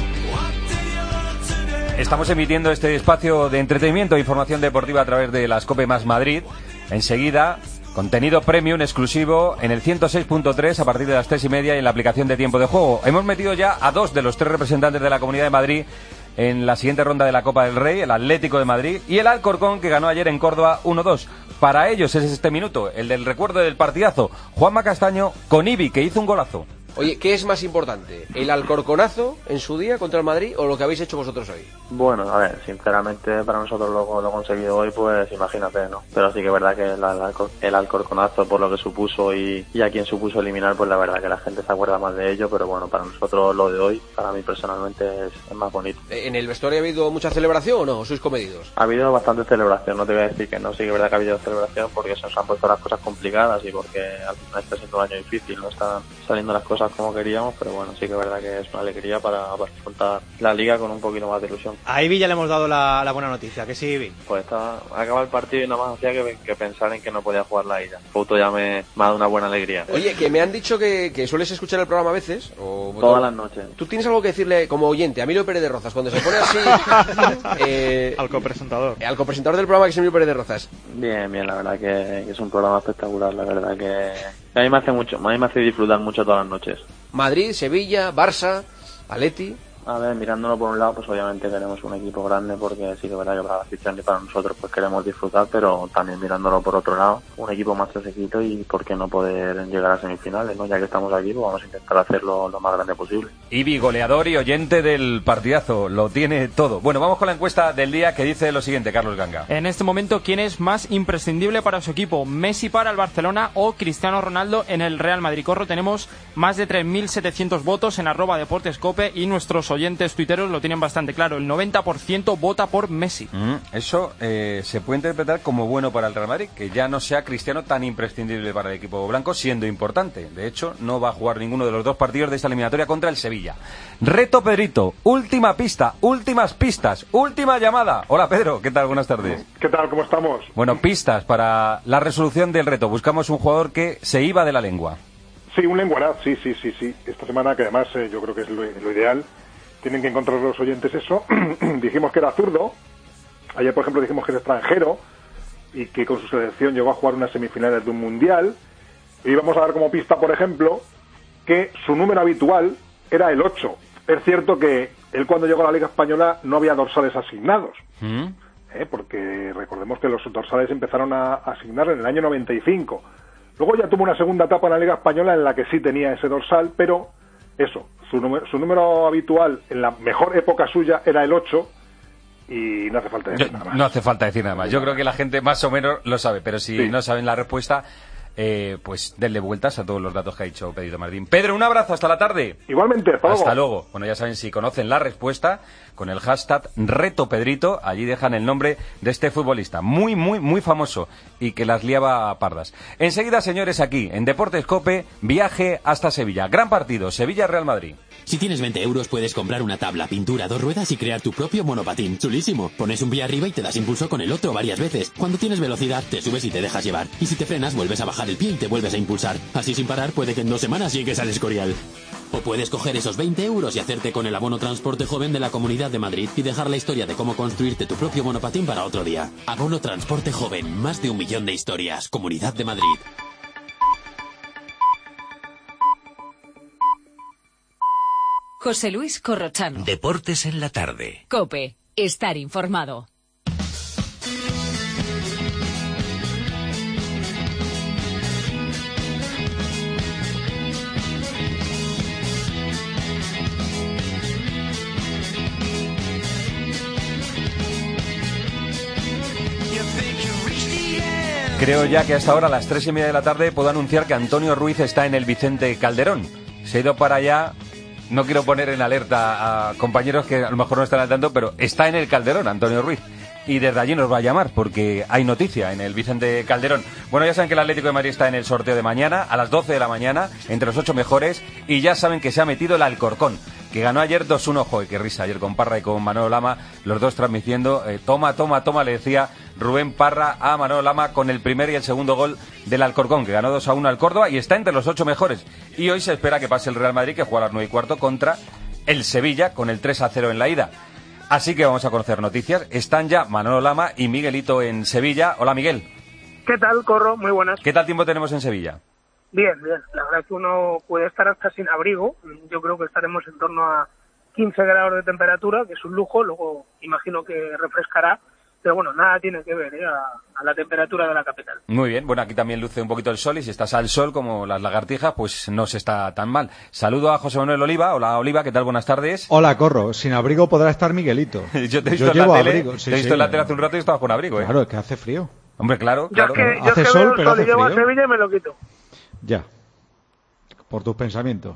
Estamos emitiendo este espacio de entretenimiento e información deportiva a través de las COPE más Madrid. Enseguida, contenido premium exclusivo en el ciento seis punto tres a partir de las tres y media y en la aplicación de Tiempo de Juego. Hemos metido ya a dos de los tres representantes de la Comunidad de Madrid en la siguiente ronda de la Copa del Rey, el Atlético de Madrid y el Alcorcón, que ganó ayer en Córdoba uno dos. Para ellos es este minuto, el del recuerdo del partidazo. Juanma Castaño con Ibi, que hizo un golazo. Oye, ¿qué es más importante? ¿El Alcorconazo en su día contra el Madrid o lo que habéis hecho vosotros hoy? Bueno, a ver, sinceramente para nosotros lo, lo conseguido hoy, pues imagínate, ¿no? Pero sí que es verdad que el, el, el Alcorconazo, por lo que supuso y, y a quien supuso eliminar, pues la verdad que la gente se acuerda más de ello, pero bueno, para nosotros lo de hoy, para mí personalmente es, es más bonito. ¿En el vestuario ha habido mucha celebración o no? ¿O sois comedidos? Ha habido bastante celebración, no te voy a decir que no, sí que es verdad que ha habido celebración porque se nos han puesto las cosas complicadas y porque al final está siendo un año difícil, no están saliendo las cosas como queríamos, pero bueno, sí que es verdad que es una alegría para, para afrontar la liga con un poquito más de ilusión. A Ibi ya le hemos dado la, la buena noticia, que sí, Ibi. Pues está, acaba el partido y nada más hacía que, que pensar en que no podía jugar la ida. Foto ya me, me ha dado una buena alegría. Oye, que me han dicho que, que sueles escuchar el programa a veces. O, Todas todo, las noches. ¿Tú tienes algo que decirle como oyente a Emilio Pérez de Rozas cuando se pone así? eh, al copresentador. Al copresentador del programa, que es Emilio Pérez de Rozas. Bien, bien, la verdad que, que es un programa espectacular, la verdad que, que a mí me hace mucho, a mí me hace disfrutar mucho todas las noches. Madrid, Sevilla, Barça, Atleti. A ver, mirándolo por un lado, pues obviamente queremos un equipo grande porque sí que es verdad que para la afición y para nosotros pues queremos disfrutar, pero también mirándolo por otro lado, un equipo más sequito y por qué no poder llegar a semifinales, ¿no? Ya que estamos aquí, pues vamos a intentar hacerlo lo más grande posible. Ibi, goleador y oyente del partidazo, lo tiene todo. Bueno, vamos con la encuesta del día que dice lo siguiente, Carlos Ganga. En este momento, ¿quién es más imprescindible para su equipo? ¿Messi para el Barcelona o Cristiano Ronaldo en el Real Madrid? Corro, tenemos más de tres mil setecientos votos en arroba Deportes Cope y nuestros oyentes tuiteros lo tienen bastante claro. El noventa por ciento vota por Messi. Mm, eso eh, se puede interpretar como bueno para el Real Madrid, que ya no sea Cristiano tan imprescindible para el equipo blanco, siendo importante. De hecho, no va a jugar ninguno de los dos partidos de esta eliminatoria contra el Sevilla. Reto Pedrito, última pista, últimas pistas, última llamada. Hola Pedro, ¿qué tal? Buenas tardes. ¿Qué tal? ¿Cómo estamos? Bueno, pistas para la resolución del reto. Buscamos un jugador que se iba de la lengua. Sí, un lenguaraz, sí, sí, sí, sí. Esta semana, que además eh, yo creo que es lo, lo ideal, tienen que encontrar los oyentes eso. Dijimos que era zurdo. Ayer, por ejemplo, dijimos que es extranjero y que con su selección llegó a jugar unas semifinales de un mundial. Y vamos a dar como pista, por ejemplo, que su número habitual era el ocho. Es cierto que él, cuando llegó a la Liga Española, no había dorsales asignados. ¿Mm? ¿Eh? Porque recordemos que los dorsales empezaron a asignar en el año noventa y cinco. Luego ya tuvo una segunda etapa en la Liga Española en la que sí tenía ese dorsal, pero eso, su número, su número habitual en la mejor época suya era el ocho y no hace falta decir nada más. No hace falta decir nada más. Yo creo que la gente más o menos lo sabe, pero si sí. no saben la respuesta, eh, pues denle vueltas a todos los datos que ha dicho Pedrito Martín. Pedro, un abrazo, hasta la tarde. Igualmente, hasta luego. Hasta luego. Bueno, ya saben, si conocen la respuesta, con el hashtag Reto Pedrito, allí dejan el nombre de este futbolista, muy, muy, muy famoso, y que las liaba a pardas. Enseguida, señores, aquí, en Deportes COPE, viaje hasta Sevilla. Gran partido, Sevilla-Real Madrid. Si tienes veinte euros puedes comprar una tabla, pintura, dos ruedas y crear tu propio monopatín. Chulísimo. Pones un pie arriba y te das impulso con el otro varias veces. Cuando tienes velocidad, te subes y te dejas llevar. Y si te frenas, vuelves a bajar el pie y te vuelves a impulsar. Así sin parar, puede que en dos semanas llegues al Escorial. O puedes coger esos veinte euros y hacerte con el abono Transporte Joven de la Comunidad de Madrid y dejar la historia de cómo construirte tu propio monopatín para otro día. Abono Transporte Joven. Más de un millón de historias. Comunidad de Madrid. José Luis Corrochano. Deportes en la tarde. COPE. Estar informado. Creo ya que hasta ahora, a las tres y media de la tarde, puedo anunciar que Antonio Ruiz está en el Vicente Calderón. Se ha ido para allá. No quiero poner en alerta a compañeros que a lo mejor no están al tanto, pero está en el Calderón, Antonio Ruiz. Y desde allí nos va a llamar, porque hay noticia en el Vicente Calderón. Bueno, ya saben que el Atlético de Madrid está en el sorteo de mañana, a las doce de la mañana, entre los ocho mejores. Y ya saben que se ha metido el Alcorcón, que ganó ayer dos uno. Joder, qué risa, ayer con Parra y con Manolo Lama, los dos transmitiendo. Eh, toma, toma, toma, le decía Rubén Parra a Manolo Lama con el primer y el segundo gol del Alcorcón, que ganó dos a uno al Córdoba y está entre los ocho mejores. Y hoy se espera que pase el Real Madrid, que juega a las nueve y cuarto contra el Sevilla, con el tres a cero en la ida. Así que vamos a conocer noticias. Están ya Manolo Lama y Miguelito en Sevilla. Hola, Miguel. ¿Qué tal, Corro? Muy buenas. ¿Qué tal tiempo tenemos en Sevilla? Bien, bien. La verdad es que uno puede estar hasta sin abrigo. Yo creo que estaremos en torno a quince grados de temperatura, que es un lujo. Luego imagino que refrescará. Pero bueno, nada tiene que ver ¿eh? a, a la temperatura de la capital. Muy bien, bueno, aquí también luce un poquito el sol y si estás al sol como las lagartijas, pues no se está tan mal. Saludo a José Manuel Oliva. Hola, Oliva, ¿qué tal? Buenas tardes. Hola, Corro. Sin abrigo podrá estar Miguelito. Yo te he visto Yo en la llevo tele, abrigo. Sí, te he visto sí, en la tele hace un rato y estabas con abrigo, ¿eh? Claro, es que hace frío. Hombre, claro, Yo claro. es que, yo hace es que sol, veo el pero sol y hace llego a frío. Sevilla y me lo quito. Ya. Por tus pensamientos.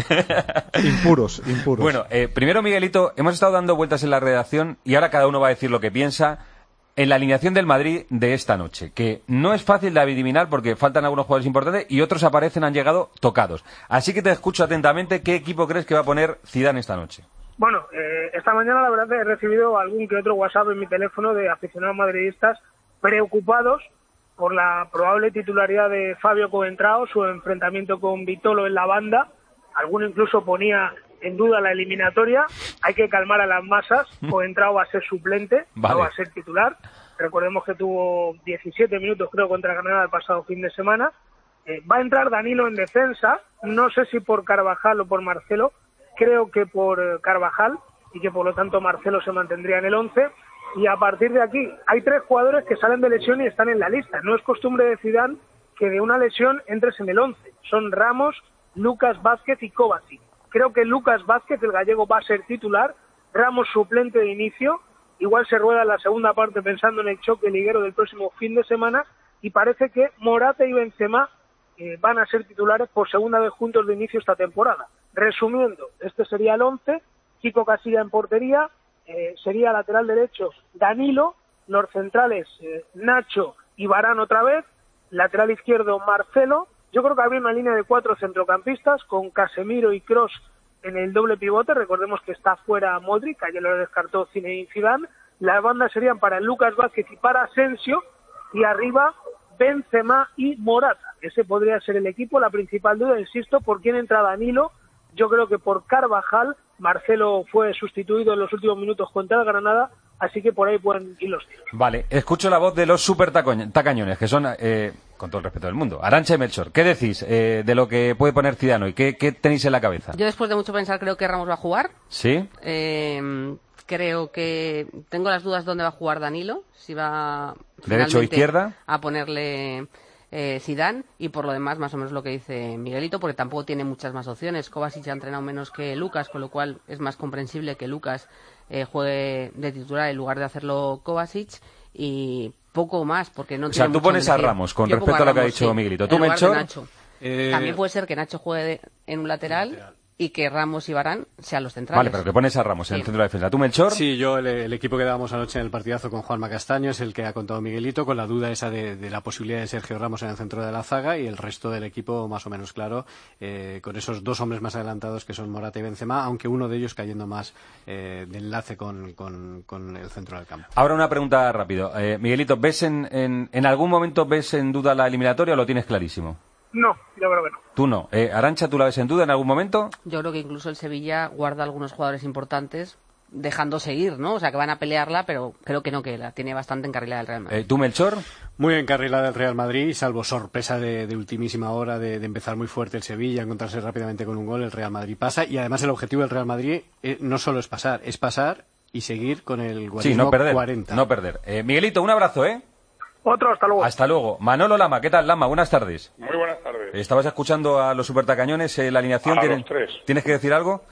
impuros, impuros. Bueno, eh, primero, Miguelito, hemos estado dando vueltas en la redacción y ahora cada uno va a decir lo que piensa en la alineación del Madrid de esta noche, que no es fácil de adivinar porque faltan algunos jugadores importantes y otros aparecen, han llegado tocados. Así que te escucho atentamente. ¿Qué equipo crees que va a poner Zidane esta noche? Bueno, eh, esta mañana la verdad que he recibido algún que otro WhatsApp en mi teléfono de aficionados madridistas preocupados por la probable titularidad de Fabio Coentrao, su enfrentamiento con Vitolo en la banda. Alguno incluso ponía en duda la eliminatoria. Hay que calmar a las masas. Coentrao va a ser suplente, vale. No va a ser titular. Recordemos que tuvo diecisiete minutos, creo, contra Granada el pasado fin de semana. Eh, va a entrar Danilo en defensa. No sé si por Carvajal o por Marcelo. Creo que por Carvajal y que por lo tanto Marcelo se mantendría en el once. Y a partir de aquí hay tres jugadores que salen de lesión y están en la lista. No es costumbre de Zidane que de una lesión entres en el once. Son Ramos, Lucas Vázquez y Kovacic. Creo que Lucas Vázquez, el gallego, va a ser titular. Ramos suplente de inicio. Igual se rueda la segunda parte pensando en el choque liguero del próximo fin de semana. Y parece que Morata y Benzema eh, van a ser titulares por segunda vez juntos de inicio esta temporada. Resumiendo, este sería el once. Kiko Casilla en portería. Eh, sería lateral derecho Danilo. Los centrales eh, Nacho y Varane otra vez. Lateral izquierdo Marcelo. Yo creo que habría una línea de cuatro centrocampistas con Casemiro y Kroos en el doble pivote. Recordemos que está fuera Modric, ayer lo descartó Zinedine Zidane. Las bandas serían para Lucas Vázquez y para Asensio, y arriba Benzema y Morata. Ese podría ser el equipo. La principal duda, insisto, ¿por quién entra Danilo? Yo creo que por Carvajal. Marcelo fue sustituido en los últimos minutos contra el Granada, así que por ahí pueden ir los tiros. Vale, escucho la voz de los super tacañones, que son, eh, con todo el respeto del mundo, Arantxa y Melchor. ¿Qué decís eh, de lo que puede poner Zidane hoy? ¿Qué, ¿Qué tenéis en la cabeza? Yo después de mucho pensar creo que Ramos va a jugar. ¿Sí? Eh, creo que tengo las dudas dónde va a jugar Danilo, si va ¿derecho o izquierda? A ponerle eh, Zidane, y por lo demás más o menos lo que dice Miguelito, porque tampoco tiene muchas más opciones. Kovacic ha entrenado menos que Lucas, con lo cual es más comprensible que Lucas eh, juegue de titular en lugar de hacerlo Kovacic, y poco más, porque no O sea, tiene tú mucho pones que a elegir. Ramos, con Yo respecto pongo a lo que ha Ramos, dicho sí, Miguelito. en ¿Tú, lugar de Melchor? Nacho. Eh, También puede ser que Nacho juegue en un lateral y que Ramos y Varane sean los centrales. Vale, pero que pones a Ramos en Sí. el centro de la defensa. ¿Tú, Melchor? Sí, yo el, el equipo que dábamos anoche en el partidazo con Juanma Castaño es el que ha contado Miguelito, con la duda esa de, de la posibilidad de Sergio Ramos en el centro de la zaga, y el resto del equipo más o menos claro, eh, con esos dos hombres más adelantados que son Morata y Benzema, aunque uno de ellos cayendo más eh, de enlace con, con, con el centro del campo. Ahora una pregunta rápido. Eh, Miguelito, ¿ves en, en, en algún momento ves en duda la eliminatoria o lo tienes clarísimo? No, yo creo que no. Tú no. Eh, Arantxa, ¿tú la ves en duda en algún momento? Yo creo que incluso el Sevilla guarda algunos jugadores importantes dejando seguir, ¿no? O sea, que van a pelearla, pero creo que no, que la tiene bastante encarrilada el Real Madrid. Eh, ¿Tú, Melchor? Muy encarrilada el Real Madrid, salvo sorpresa de, de ultimísima hora de, de empezar muy fuerte el Sevilla, encontrarse rápidamente con un gol, el Real Madrid pasa, y además el objetivo del Real Madrid eh, no solo es pasar, es pasar y seguir con el guarismo Sí, no perder. cuarenta. No perder. Eh, Miguelito, un abrazo, ¿eh? Otro, hasta luego. Hasta luego. Manolo Lama, ¿qué tal, Lama? Buenas tardes. Muy buenas tardes. Estabas escuchando a los supertacañones, eh, la alineación. A ¿Tienen- los tres. ¿Tienes que decir algo?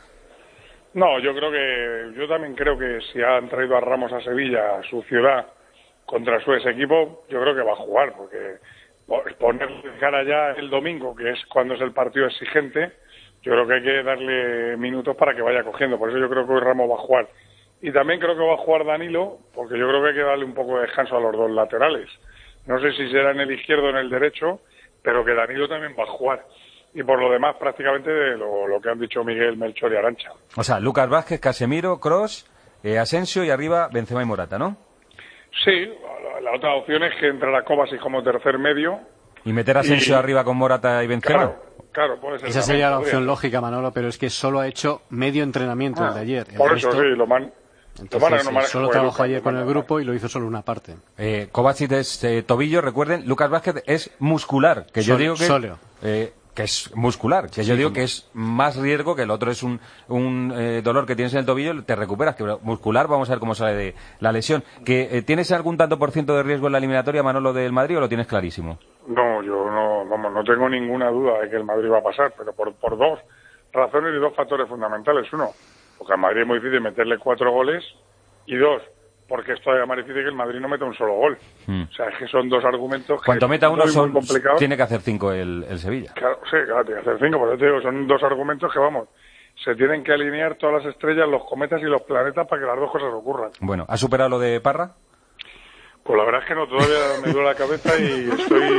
No, yo creo que, yo también creo que si han traído a Ramos a Sevilla, a su ciudad, contra su ex equipo, yo creo que va a jugar, porque ponerle cara ya el domingo, que es cuando es el partido exigente, yo creo que hay que darle minutos para que vaya cogiendo. Por eso yo creo que hoy Ramos va a jugar. Y también creo que va a jugar Danilo, porque yo creo que hay que darle un poco de descanso a los dos laterales. No sé si será en el izquierdo o en el derecho, pero que Danilo también va a jugar. Y por lo demás, prácticamente de lo, lo que han dicho Miguel, Melchor y Arantxa. O sea, Lucas Vázquez, Casemiro, Kroos, eh, Asensio y arriba Benzema y Morata, ¿no? Sí, la, la otra opción es que entrara Kovacic como tercer medio. Y meter a Asensio Y- arriba con Morata y Benzema. Claro, claro, puede ser. Esa también, sería la podría opción ser. lógica, Manolo, pero es que solo ha hecho medio entrenamiento Ah, el de ayer. El por eso resto- sí, lo man... Entonces, lo man- no él maneja solo juego, trabajó Lucas, ayer lo con el maneja. grupo y lo hizo solo una parte. Eh, Kovacic es eh, tobillo, recuerden. Lucas Vázquez es muscular, que yo Sóleo, digo que... sóleo. eh, que es muscular, que Sí, yo digo como- que es más riesgo, que el otro es un, un eh, dolor que tienes en el tobillo, te recuperas, que muscular, vamos a ver cómo sale de la lesión. Que eh, ¿Tienes algún tanto por ciento de riesgo en la eliminatoria, Manolo, del Madrid, o lo tienes clarísimo? No, yo no, vamos, no tengo ninguna duda de que el Madrid va a pasar, pero por, por dos razones y dos factores fundamentales. Uno, porque al Madrid es muy difícil meterle cuatro goles, y dos, porque es todavía más difícil que el Madrid no meta un solo gol. Hmm. O sea, es que son dos argumentos que Cuanto meta uno, muy, son, muy complicados. tiene que hacer cinco el, el Sevilla. Claro, sí, claro, tiene que hacer cinco, pero te digo, son dos argumentos que, vamos, se tienen que alinear todas las estrellas, los cometas y los planetas para que las dos cosas ocurran. Bueno, ¿has superado lo de Parra? Pues la verdad es que no, todavía me duele la cabeza y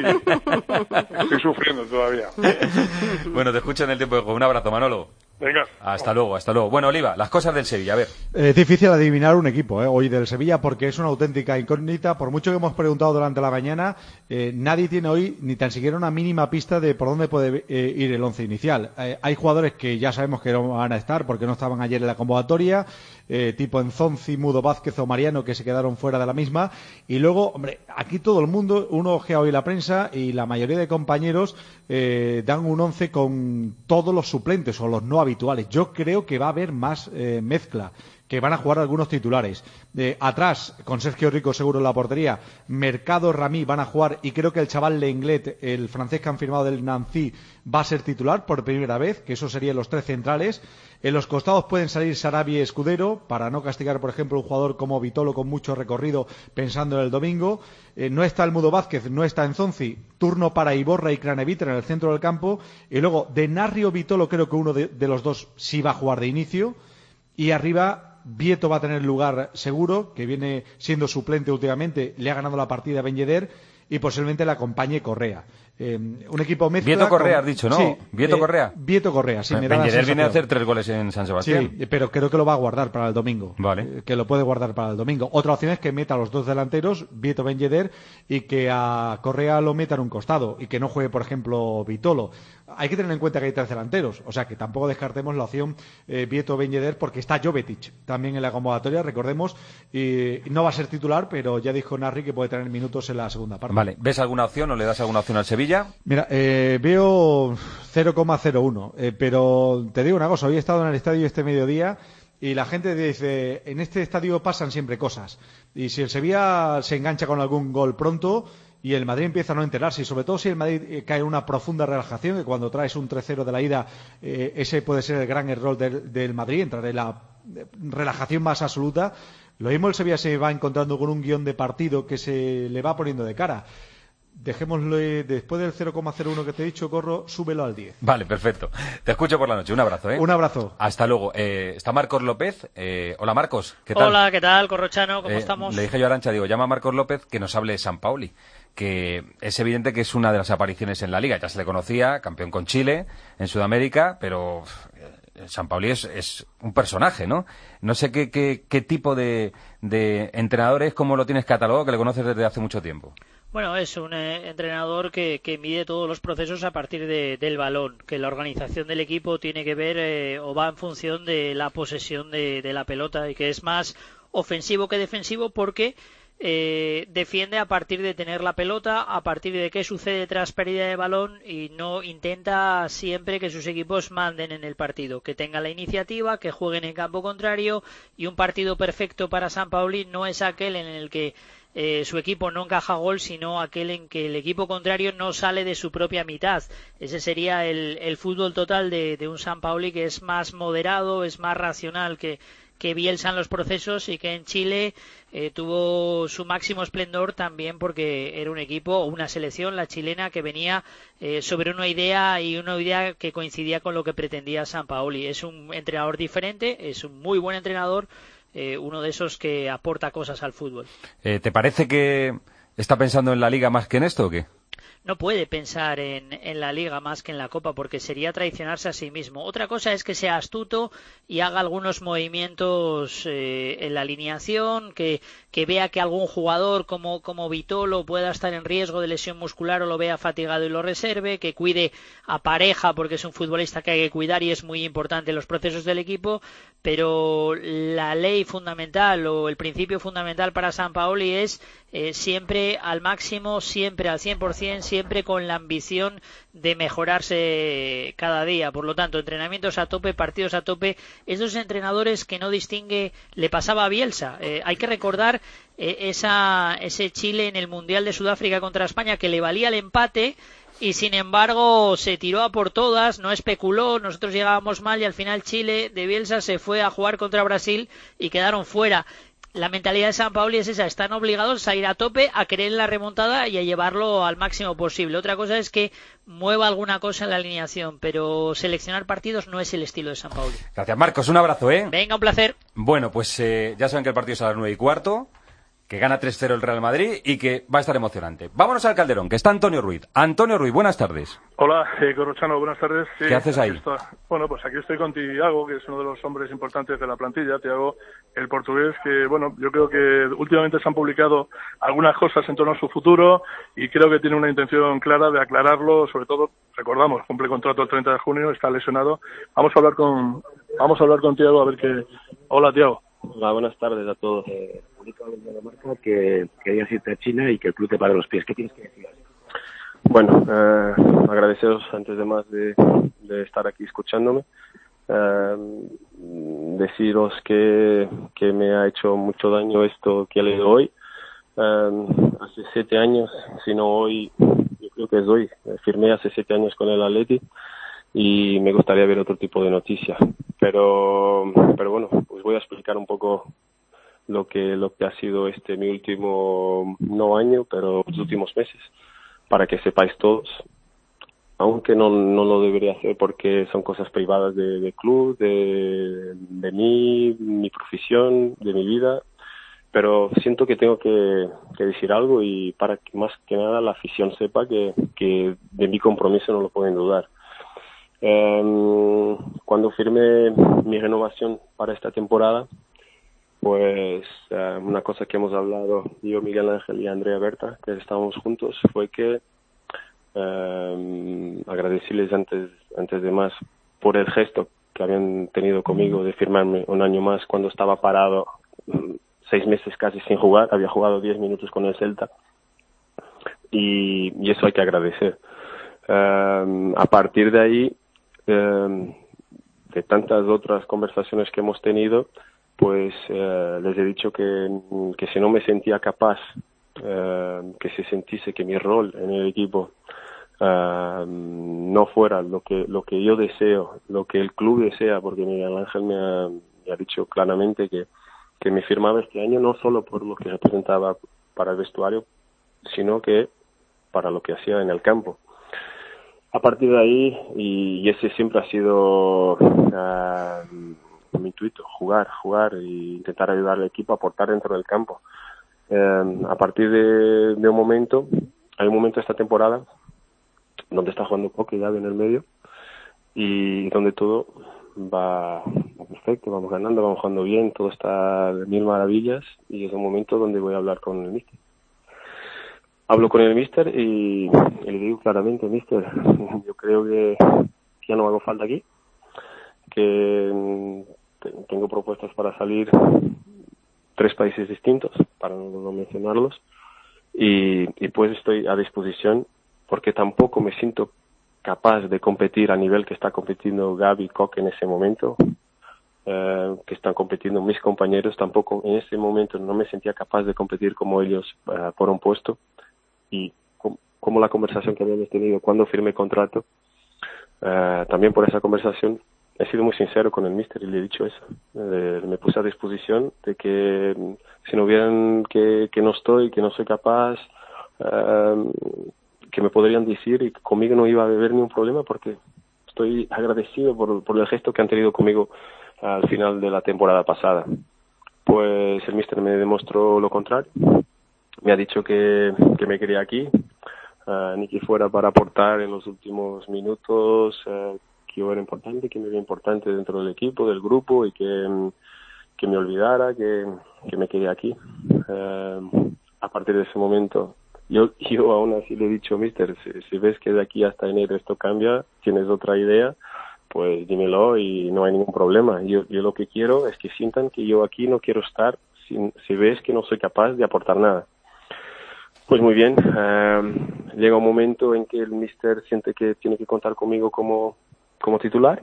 estoy, estoy sufriendo todavía. Bueno, te escucho en el tiempo de juego. Un abrazo, Manolo. Venga. Hasta luego, hasta luego. Bueno, Oliva, las cosas del Sevilla, a ver. Es difícil adivinar un equipo, ¿eh? Hoy del Sevilla, porque es una auténtica incógnita. Por mucho que hemos preguntado durante la mañana, eh, nadie tiene hoy ni tan siquiera una mínima pista de por dónde puede eh, ir el once inicial. Eh, hay jugadores que ya sabemos que no van a estar porque no estaban ayer en la convocatoria, eh, tipo Enzonzi, Mudo Vázquez o Mariano, que se quedaron fuera de la misma. Y luego, hombre, aquí todo el mundo, uno ojea hoy la prensa y la mayoría de compañeros eh, dan un once con todos los suplentes o los no habituales. Yo creo que va a haber más eh, mezcla, que van a jugar algunos titulares. Eh, atrás, con Sergio Rico seguro en la portería, Mercado, Ramí van a jugar, y creo que el chaval Lenglet, el francés que han firmado del Nancy, va a ser titular por primera vez, que eso serían los tres centrales. En los costados pueden salir Sarabia y Escudero, para no castigar, por ejemplo, un jugador como Vitolo con mucho recorrido pensando en el domingo. Eh, no está el Mudo Vázquez, no está Enzonzi. Turno para Iborra y Craneviter en el centro del campo. Y luego, de Narrio Vitolo, creo que uno de, de los dos sí va a jugar de inicio. Y arriba, Vieto va a tener lugar seguro, que viene siendo suplente últimamente. Le ha ganado la partida a Ben Yedder y posiblemente le acompañe Correa. Eh, un equipo mezcla. Vieto Correa, con... has dicho, ¿no? Sí, Vieto eh, Correa. Vieto Correa, sí. Me da la Ben Yedder viene a sensación. hacer tres goles en San Sebastián. Sí, pero creo que lo va a guardar para el domingo. Vale. Eh, Que lo puede guardar para el domingo. Otra opción es que meta a los dos delanteros, Vieto, Ben Yedder, y que a Correa lo meta en un costado y que no juegue, por ejemplo, Vitolo. Hay que tener en cuenta que hay tres delanteros, o sea que tampoco descartemos la opción eh, Vieto, Ben Yedder, porque está Jovetic también en la convocatoria, recordemos, y no va a ser titular, pero ya dijo Narri que puede tener minutos en la segunda parte. Vale, ¿ves alguna opción o le das alguna opción al Sevilla? Mira, eh, veo cero coma cero uno, eh, pero te digo una cosa, hoy he estado en el estadio este mediodía y la gente dice, en este estadio pasan siempre cosas, y si el Sevilla se engancha con algún gol pronto y el Madrid empieza a no enterarse, y sobre todo si el Madrid eh, cae en una profunda relajación, que cuando traes un tres cero de la ida, eh, ese puede ser el gran error del, del Madrid, entrar en la eh, relajación más absoluta. Lo mismo el Sevilla se va encontrando con un guión de partido que se le va poniendo de cara. Dejémoslo, después del cero coma cero uno que te he dicho, Corro, súbelo al diez. Vale, perfecto. Te escucho por la noche. Un abrazo, ¿eh? Un abrazo. Hasta luego. Eh, está Marcos López. Eh, hola, Marcos. ¿Qué tal? Hola, ¿qué tal, Corrochano? ¿Cómo Eh, estamos? Le dije yo a Arantxa, digo, llama a Marcos López que nos hable de Sampaoli, que es evidente que es una de las apariciones en la Liga. Ya se le conocía, campeón con Chile en Sudamérica, pero eh, Sampaoli es, es un personaje, ¿no? No sé qué, qué, qué tipo de, de entrenador es, cómo lo tienes catalogado, que le conoces desde hace mucho tiempo. Bueno, es un eh, entrenador que, que mide todos los procesos a partir de, del balón, que la organización del equipo tiene que ver eh, o va en función de la posesión de, de la pelota y que es más ofensivo que defensivo porque eh, defiende a partir de tener la pelota, a partir de qué sucede tras pérdida de balón y no intenta siempre que sus equipos manden en el partido, que tengan la iniciativa, que jueguen en campo contrario y un partido perfecto para Sampaoli no es aquel en el que Eh, su equipo no encaja gol, sino aquel en que el equipo contrario no sale de su propia mitad. Ese sería el, el fútbol total de, de un Sampaoli que es más moderado, es más racional que, que Bielsa en los procesos y que en Chile eh, tuvo su máximo esplendor también porque era un equipo, una selección, la chilena, que venía eh, sobre una idea y una idea que coincidía con lo que pretendía Sampaoli. Es un entrenador diferente, es un muy buen entrenador, Eh, uno de esos que aporta cosas al fútbol. Eh, ¿Te parece que está pensando en la Liga más que en esto o qué? No puede pensar en, en la Liga más que en la Copa porque sería traicionarse a sí mismo. Otra cosa es que sea astuto y haga algunos movimientos eh, en la alineación, que, que vea que algún jugador como, como Vitolo pueda estar en riesgo de lesión muscular o lo vea fatigado y lo reserve, que cuide a Pareja porque es un futbolista que hay que cuidar y es muy importante en los procesos del equipo, pero la ley fundamental o el principio fundamental para Sampaoli es eh, siempre al máximo, siempre al cien por ciento, siempre con la ambición de mejorarse cada día. Por lo tanto, entrenamientos a tope, partidos a tope. Esos entrenadores que no distingue, le pasaba a Bielsa. Eh, hay que recordar eh, esa, ese Chile en el Mundial de Sudáfrica contra España que le valía el empate y sin embargo se tiró a por todas, no especuló, nosotros llegábamos mal y al final Chile de Bielsa se fue a jugar contra Brasil y quedaron fuera. La mentalidad de Sampaoli es esa, están obligados a ir a tope, a querer la remontada y a llevarlo al máximo posible. Otra cosa es que mueva alguna cosa en la alineación, pero seleccionar partidos no es el estilo de Sampaoli. Gracias, Marcos, un abrazo, ¿eh? Venga, un placer. Bueno, pues eh, ya saben que el partido es a las nueve y cuarto, que gana tres cero el Real Madrid y que va a estar emocionante. Vámonos al Calderón, que está Antonio Ruiz. Antonio Ruiz, buenas tardes. Hola, eh, Corrochano, buenas tardes. Sí, ¿Qué haces ahí? Está... Bueno, pues aquí estoy con Thiago, que es uno de los hombres importantes de la plantilla. Thiago, el portugués, que bueno, yo creo que últimamente se han publicado algunas cosas en torno a su futuro y creo que tiene una intención clara de aclararlo. Sobre todo, recordamos, cumple contrato el treinta de junio, está lesionado. Vamos a hablar con, vamos a hablar con Thiago a ver qué. Hola, Thiago. Hola, buenas tardes a todos. Eh, publico de la marca que querías irte a China y que el club te para los pies. ¿Qué tienes que decir? Bueno, eh, agradeceros antes de más de, de estar aquí escuchándome. Eh, deciros que, que me ha hecho mucho daño esto que he leído hoy. Eh, hace siete años, si no hoy, yo creo que es hoy, firmé hace siete años con el Atleti y me gustaría ver otro tipo de noticia. Pero, pero bueno, pues voy a explicar un poco lo que, lo que ha sido este mi último, no año, pero los últimos meses, para que sepáis todos, aunque no, no lo debería hacer porque son cosas privadas de, de club, de, de mí, mi profesión, de mi vida, pero siento que tengo que, que decir algo y para que más que nada la afición sepa que, que de mi compromiso no lo pueden dudar. Eh, cuando firmé mi renovación para esta temporada, pues eh, una cosa que hemos hablado yo, Miguel Ángel y Andrea Berta, que estábamos juntos, fue que eh, agradecerles antes, antes de más por el gesto que habían tenido conmigo de firmarme un año más cuando estaba parado seis meses casi sin jugar, había jugado diez minutos con el Celta y, y eso hay que agradecer. Eh, a partir de ahí, eh, de tantas otras conversaciones que hemos tenido, pues eh, les he dicho que, que si no me sentía capaz, eh, que se sentiese que mi rol en el equipo eh, no fuera lo que lo que yo deseo, lo que el club desea, porque Miguel Ángel me ha, me ha dicho claramente que, que me firmaba este año, no solo por lo que representaba para el vestuario, sino que para lo que hacía en el campo. A partir de ahí, y, y ese siempre ha sido uh, mi intuito, jugar, jugar e intentar ayudar al equipo a aportar dentro del campo. Uh, a partir de, de un momento, hay un momento esta temporada donde está jugando poco y Gaby en el medio y donde todo va perfecto, vamos ganando, vamos jugando bien, todo está de mil maravillas y es un momento donde voy a hablar con el míster. Hablo con el míster y, y le digo claramente, míster, yo creo que ya no hago falta aquí, que tengo propuestas para salir tres países distintos, para no, no mencionarlos, y, y pues estoy a disposición porque tampoco me siento capaz de competir a nivel que está compitiendo Gaby y Coque en ese momento, eh, que están compitiendo mis compañeros, tampoco en ese momento no me sentía capaz de competir como ellos uh, por un puesto. Y como la conversación que habíamos tenido cuando firmé contrato, uh, también por esa conversación he sido muy sincero con el míster y le he dicho eso. Eh, me puse a disposición de que si no vieran que, que no estoy, que no soy capaz, uh, que me podrían decir y que conmigo no iba a haber ningún problema porque estoy agradecido por, por el gesto que han tenido conmigo al final de la temporada pasada. Pues el míster me demostró lo contrario. Me ha dicho que, que me quería aquí, uh, ni que fuera para aportar en los últimos minutos, uh, que yo era importante, que me veía importante dentro del equipo, del grupo, y que, que me olvidara, que, que me quería aquí. Uh, a partir de ese momento, yo, yo aún así le he dicho, mister, si, si ves que de aquí hasta enero esto cambia, tienes otra idea, pues dímelo y no hay ningún problema. Yo, yo lo que quiero es que sientan que yo aquí no quiero estar si, si ves que no soy capaz de aportar nada. Pues muy bien, uh, llega un momento en que el míster siente que tiene que contar conmigo como, como titular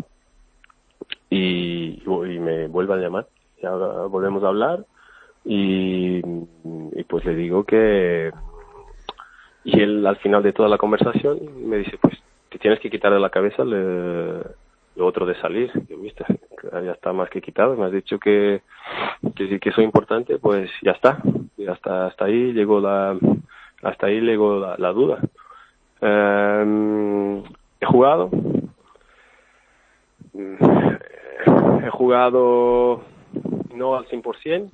y, y me vuelve a llamar. Ya volvemos a hablar y, y pues le digo que... Y él al final de toda la conversación me dice, pues te tienes que quitar de la cabeza le, lo otro de salir. Yo, viste, ya está más que quitado, me has dicho que, que, que soy importante, pues ya está. Y hasta, hasta ahí llegó la... Hasta ahí llegó la, la duda. Eh, he jugado. He jugado no al cien por ciento.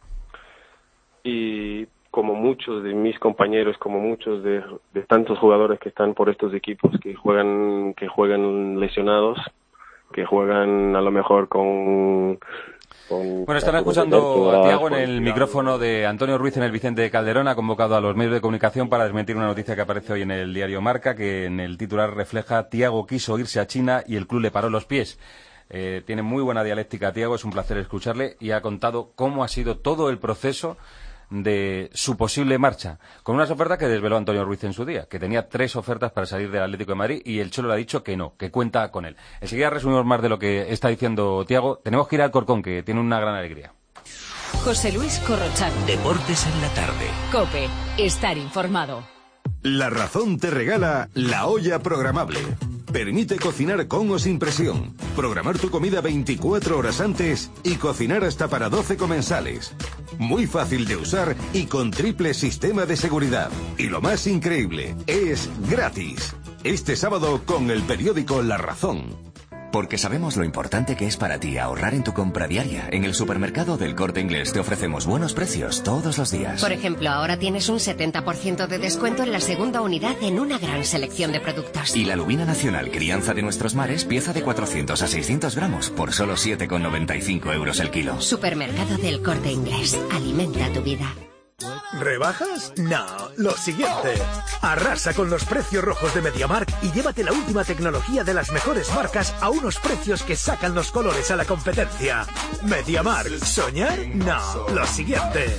Y como muchos de mis compañeros, como muchos de, de tantos jugadores que están por estos equipos, que juegan, que juegan lesionados, que juegan a lo mejor con... Bueno, están escuchando a Tiago en el micrófono de Antonio Ruiz en el Vicente Calderón. Ha convocado a los medios de comunicación para desmentir una noticia que aparece hoy en el diario Marca, que en el titular refleja: Tiago quiso irse a China y el club le paró los pies. Eh, tiene muy buena dialéctica Tiago, es un placer escucharle, y ha contado cómo ha sido todo el proceso de su posible marcha, con unas ofertas que desveló Antonio Ruiz en su día, que tenía tres ofertas para salir del Atlético de Madrid y el Cholo le ha dicho que no, que cuenta con él. Enseguida resumimos más de lo que está diciendo Tiago. Tenemos que ir al Corcón, que tiene una gran alegría. José Luis Corrochano. Deportes en la tarde. COPE. Estar informado. La Razón te regala la olla programable. Permite cocinar con o sin presión, programar tu comida veinticuatro horas antes y cocinar hasta para doce comensales. Muy fácil de usar y con triple sistema de seguridad. Y lo más increíble, es gratis. Este sábado con el periódico La Razón. Porque sabemos lo importante que es para ti ahorrar en tu compra diaria. En el supermercado del Corte Inglés te ofrecemos buenos precios todos los días. Por ejemplo, ahora tienes un setenta por ciento de descuento en la segunda unidad en una gran selección de productos. Y la lubina nacional Crianza de Nuestros Mares, pieza de cuatrocientos a seiscientos gramos, por solo siete con noventa y cinco euros el kilo. Supermercado del Corte Inglés. Alimenta tu vida. ¿Rebajas? No, lo siguiente. Arrasa con los precios rojos de MediaMarkt y llévate la última tecnología de las mejores marcas a unos precios que sacan los colores a la competencia. MediaMarkt, ¿soñar? No, lo siguiente.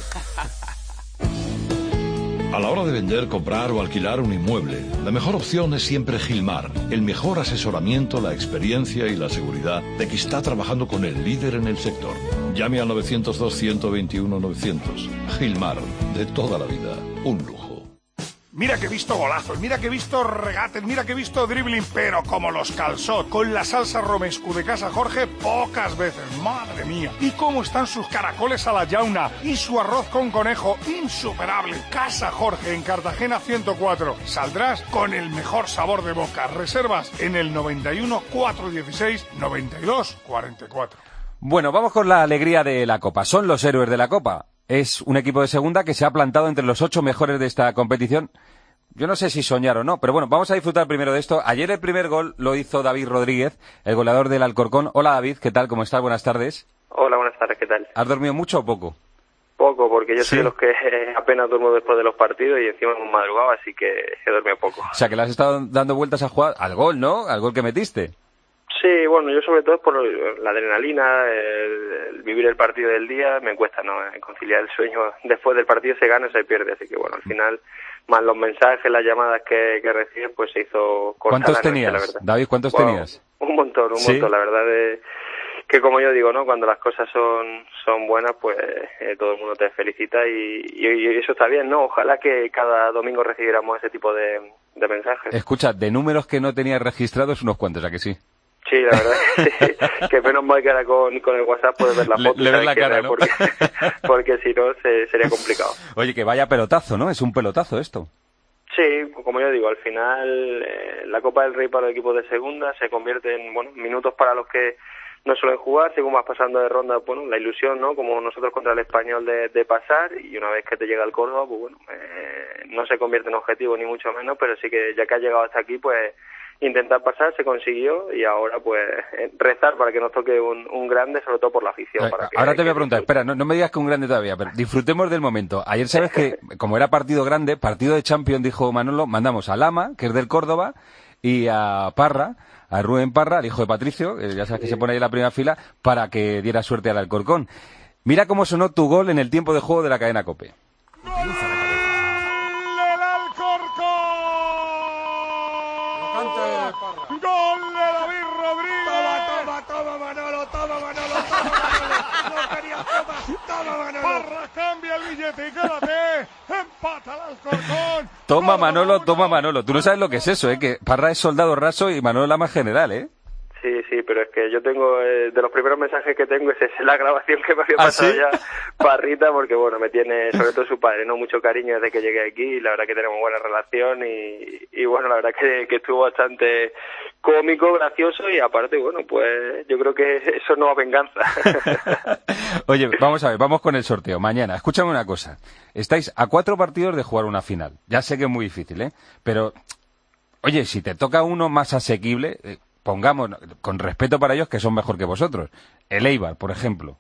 A la hora de vender, comprar o alquilar un inmueble, la mejor opción es siempre Gilmar. El mejor asesoramiento, la experiencia y la seguridad de que está trabajando con el líder en el sector. Llame al novecientos dos, ciento veintiuno, novecientos. Gilmar, de toda la vida, un lujo. Mira que he visto golazos, mira que he visto regates, mira que he visto dribbling, pero como los calçot, con la salsa romescu de Casa Jorge, pocas veces, madre mía. Y cómo están sus caracoles a la llauna y su arroz con conejo, insuperable. Casa Jorge en Cartagena ciento cuatro. Saldrás con el mejor sabor de boca. Reservas en el noventa y uno, cuatrocientos dieciséis, noventa y dos, cuarenta y cuatro. Bueno, vamos con la alegría de la Copa. Son los héroes de la Copa. Es un equipo de segunda que se ha plantado entre los ocho mejores de esta competición. Yo no sé si soñar o no, pero bueno, vamos a disfrutar primero de esto. Ayer el primer gol lo hizo David Rodríguez, el goleador del Alcorcón. Hola David, ¿qué tal? ¿Cómo estás? Buenas tardes. Hola, buenas tardes, ¿qué tal? ¿Has dormido mucho o poco? Poco, porque yo ¿Sí? soy de los que apenas duermo después de los partidos y encima hemos madrugado, así que he dormido poco. O sea, que le has estado dando vueltas a jugar al gol, ¿no? Al gol que metiste. Sí, bueno, yo sobre todo es por la adrenalina, el, el vivir el partido del día, me cuesta, ¿no? Conciliar el sueño. Después del partido se gana o se pierde, así que bueno, al final, más los mensajes, las llamadas que, que recibes, pues se hizo corta ¿Cuántos la noche, tenías, la verdad. David? ¿Cuántos Wow, tenías? Un montón, un ¿Sí? montón, la verdad es que como yo digo, ¿no? Cuando las cosas son son buenas, pues eh, todo el mundo te felicita y, y, y eso está bien, ¿no? Ojalá que cada domingo recibiéramos ese tipo de, de mensajes. Escucha, de números que no tenías registrados, unos cuantos, ¿a que sí? Sí, la verdad que, sí, que menos mal que ahora con, con el WhatsApp puedes ver la Le- foto. le y ves sabes la quién cara, es, ¿no? Porque, porque si no se, sería complicado. Oye, que vaya pelotazo, ¿no? Es un pelotazo esto. Sí, como yo digo, al final eh, la Copa del Rey para el equipo de segunda se convierte en bueno minutos para los que no suelen jugar, según vas pasando de ronda, bueno, la ilusión, ¿no? Como nosotros contra el Español de, de pasar, y una vez que te llega el Córdoba, pues bueno, eh, no se convierte en objetivo ni mucho menos, pero sí que ya que has llegado hasta aquí, pues intentar pasar, se consiguió, y ahora pues eh, rezar para que nos toque un, un grande, sobre todo por la afición. Eh, Para que, Ahora te voy a que- preguntar, espera, no, no me digas que un grande todavía, pero disfrutemos del momento. Ayer sabes que, como era partido grande, partido de Champions, dijo Manolo, mandamos a Lama, que es del Córdoba, y a Parra, a Rubén Parra, el hijo de Patricio, que ya sabes que se pone ahí en la primera fila, para que diera suerte al Alcorcón. Mira cómo sonó tu gol en el tiempo de juego de la cadena COPE. ¡Gol de David Rodríguez! Toma, toma, toma, Manolo, toma, Manolo, toma, Manolo. No querías toma, toma, Manolo. Parra cambia el billete y quédate. Empata el Alcorcón. Toma Manolo, toma Manolo. Tú no sabes lo que es eso, ¿eh? Que Parra es soldado raso y Manolo Lama general, ¿eh? Sí, sí, pero es que yo tengo, eh, de los primeros mensajes que tengo, esa es la grabación que me había ¿Ah, pasado sí? ya Parrita, porque bueno, me tiene, sobre todo su padre, no mucho cariño desde que llegué aquí, y la verdad que tenemos buena relación, y, y bueno, la verdad que, que estuvo bastante cómico, gracioso, y aparte, bueno, pues yo creo que eso no va venganza. Oye, vamos a ver, vamos con el sorteo. Mañana, escúchame una cosa. Estáis a cuatro partidos de jugar una final. Ya sé que es muy difícil, ¿eh? Pero, oye, si te toca uno más asequible, eh, pongamos, con respeto para ellos, que son mejor que vosotros. El Eibar, por ejemplo.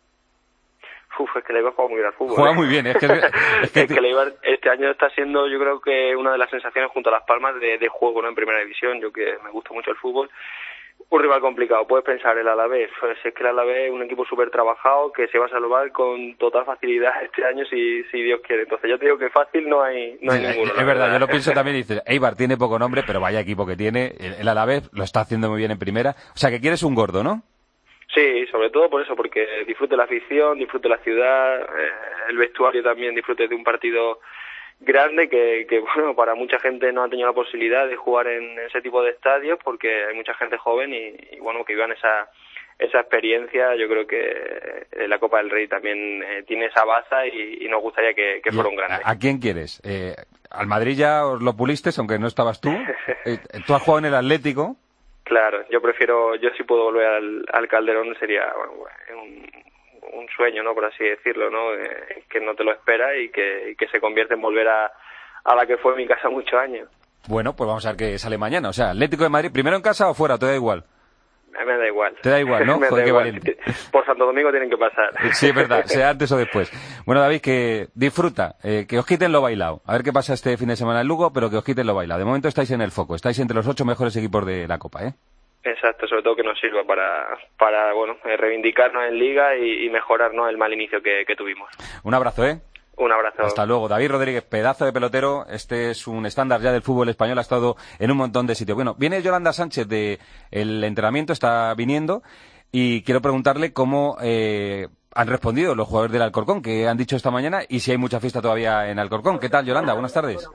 Uf, es que el Eibar juega muy bien al fútbol. Juega ¿eh? muy bien, es que... Es que, Es que el Eibar este año está siendo, yo creo que una de las sensaciones junto a Las Palmas de, de juego, ¿no? En primera división, yo que me gusta mucho el fútbol. Un rival complicado, puedes pensar el Alavés, pues es que el Alavés es un equipo súper trabajado que se va a salvar con total facilidad este año si, si Dios quiere. Entonces yo te digo que fácil no hay, no hay Sí, ninguno. es la verdad, yo lo pienso también y dices, Eibar tiene poco nombre, pero vaya equipo que tiene. El, el Alavés lo está haciendo muy bien en primera. O sea, que quieres un gordo, ¿no? Sí, sobre todo por eso, porque disfrute la afición, disfrute la ciudad, eh, el vestuario también, disfrute de un partido grande que, que, bueno, para mucha gente no ha tenido la posibilidad de jugar en ese tipo de estadios porque hay mucha gente joven y, y bueno, que vivan esa esa experiencia. Yo creo que eh, la Copa del Rey también eh, tiene esa baza y, y nos gustaría que, que fuera un grande. ¿A, a quién quieres? Eh, al Madrid ya os lo puliste, aunque no estabas tú. Eh, tú has jugado en el Atlético. Claro, yo prefiero, yo si puedo volver al, al Calderón sería bueno, un, un sueño, ¿no? Por así decirlo, ¿no? Eh, que no te lo esperas y que, y que se convierte en volver a, a la que fue mi casa muchos años. Bueno, pues vamos a ver qué sale mañana. O sea, Atlético de Madrid, ¿primero en casa o fuera? ¿Te da igual? Me da igual. Te da igual, ¿no? Me Joder, da qué igual. valiente. Por Santo Domingo tienen que pasar. Sí, es verdad, sea antes o después. Bueno, David, que disfruta, eh, que os quiten lo bailado. A ver qué pasa este fin de semana en Lugo, pero que os quiten lo bailado. De momento estáis en el foco, estáis entre los ocho mejores equipos de la Copa, ¿eh? Exacto, sobre todo que nos sirva para, para bueno, eh, reivindicarnos en Liga y, y mejorarnos el mal inicio que, que tuvimos. Un abrazo, ¿eh? Un abrazo. Hasta luego. David Rodríguez, pedazo de pelotero. Este es un estándar ya del fútbol español. Ha estado en un montón de sitios. Bueno, viene Yolanda Sánchez de el entrenamiento, está viniendo. Y quiero preguntarle cómo eh, han respondido los jugadores del Alcorcón, que han dicho esta mañana, y si hay mucha fiesta todavía en Alcorcón. ¿Qué tal, Yolanda? Buenas tardes.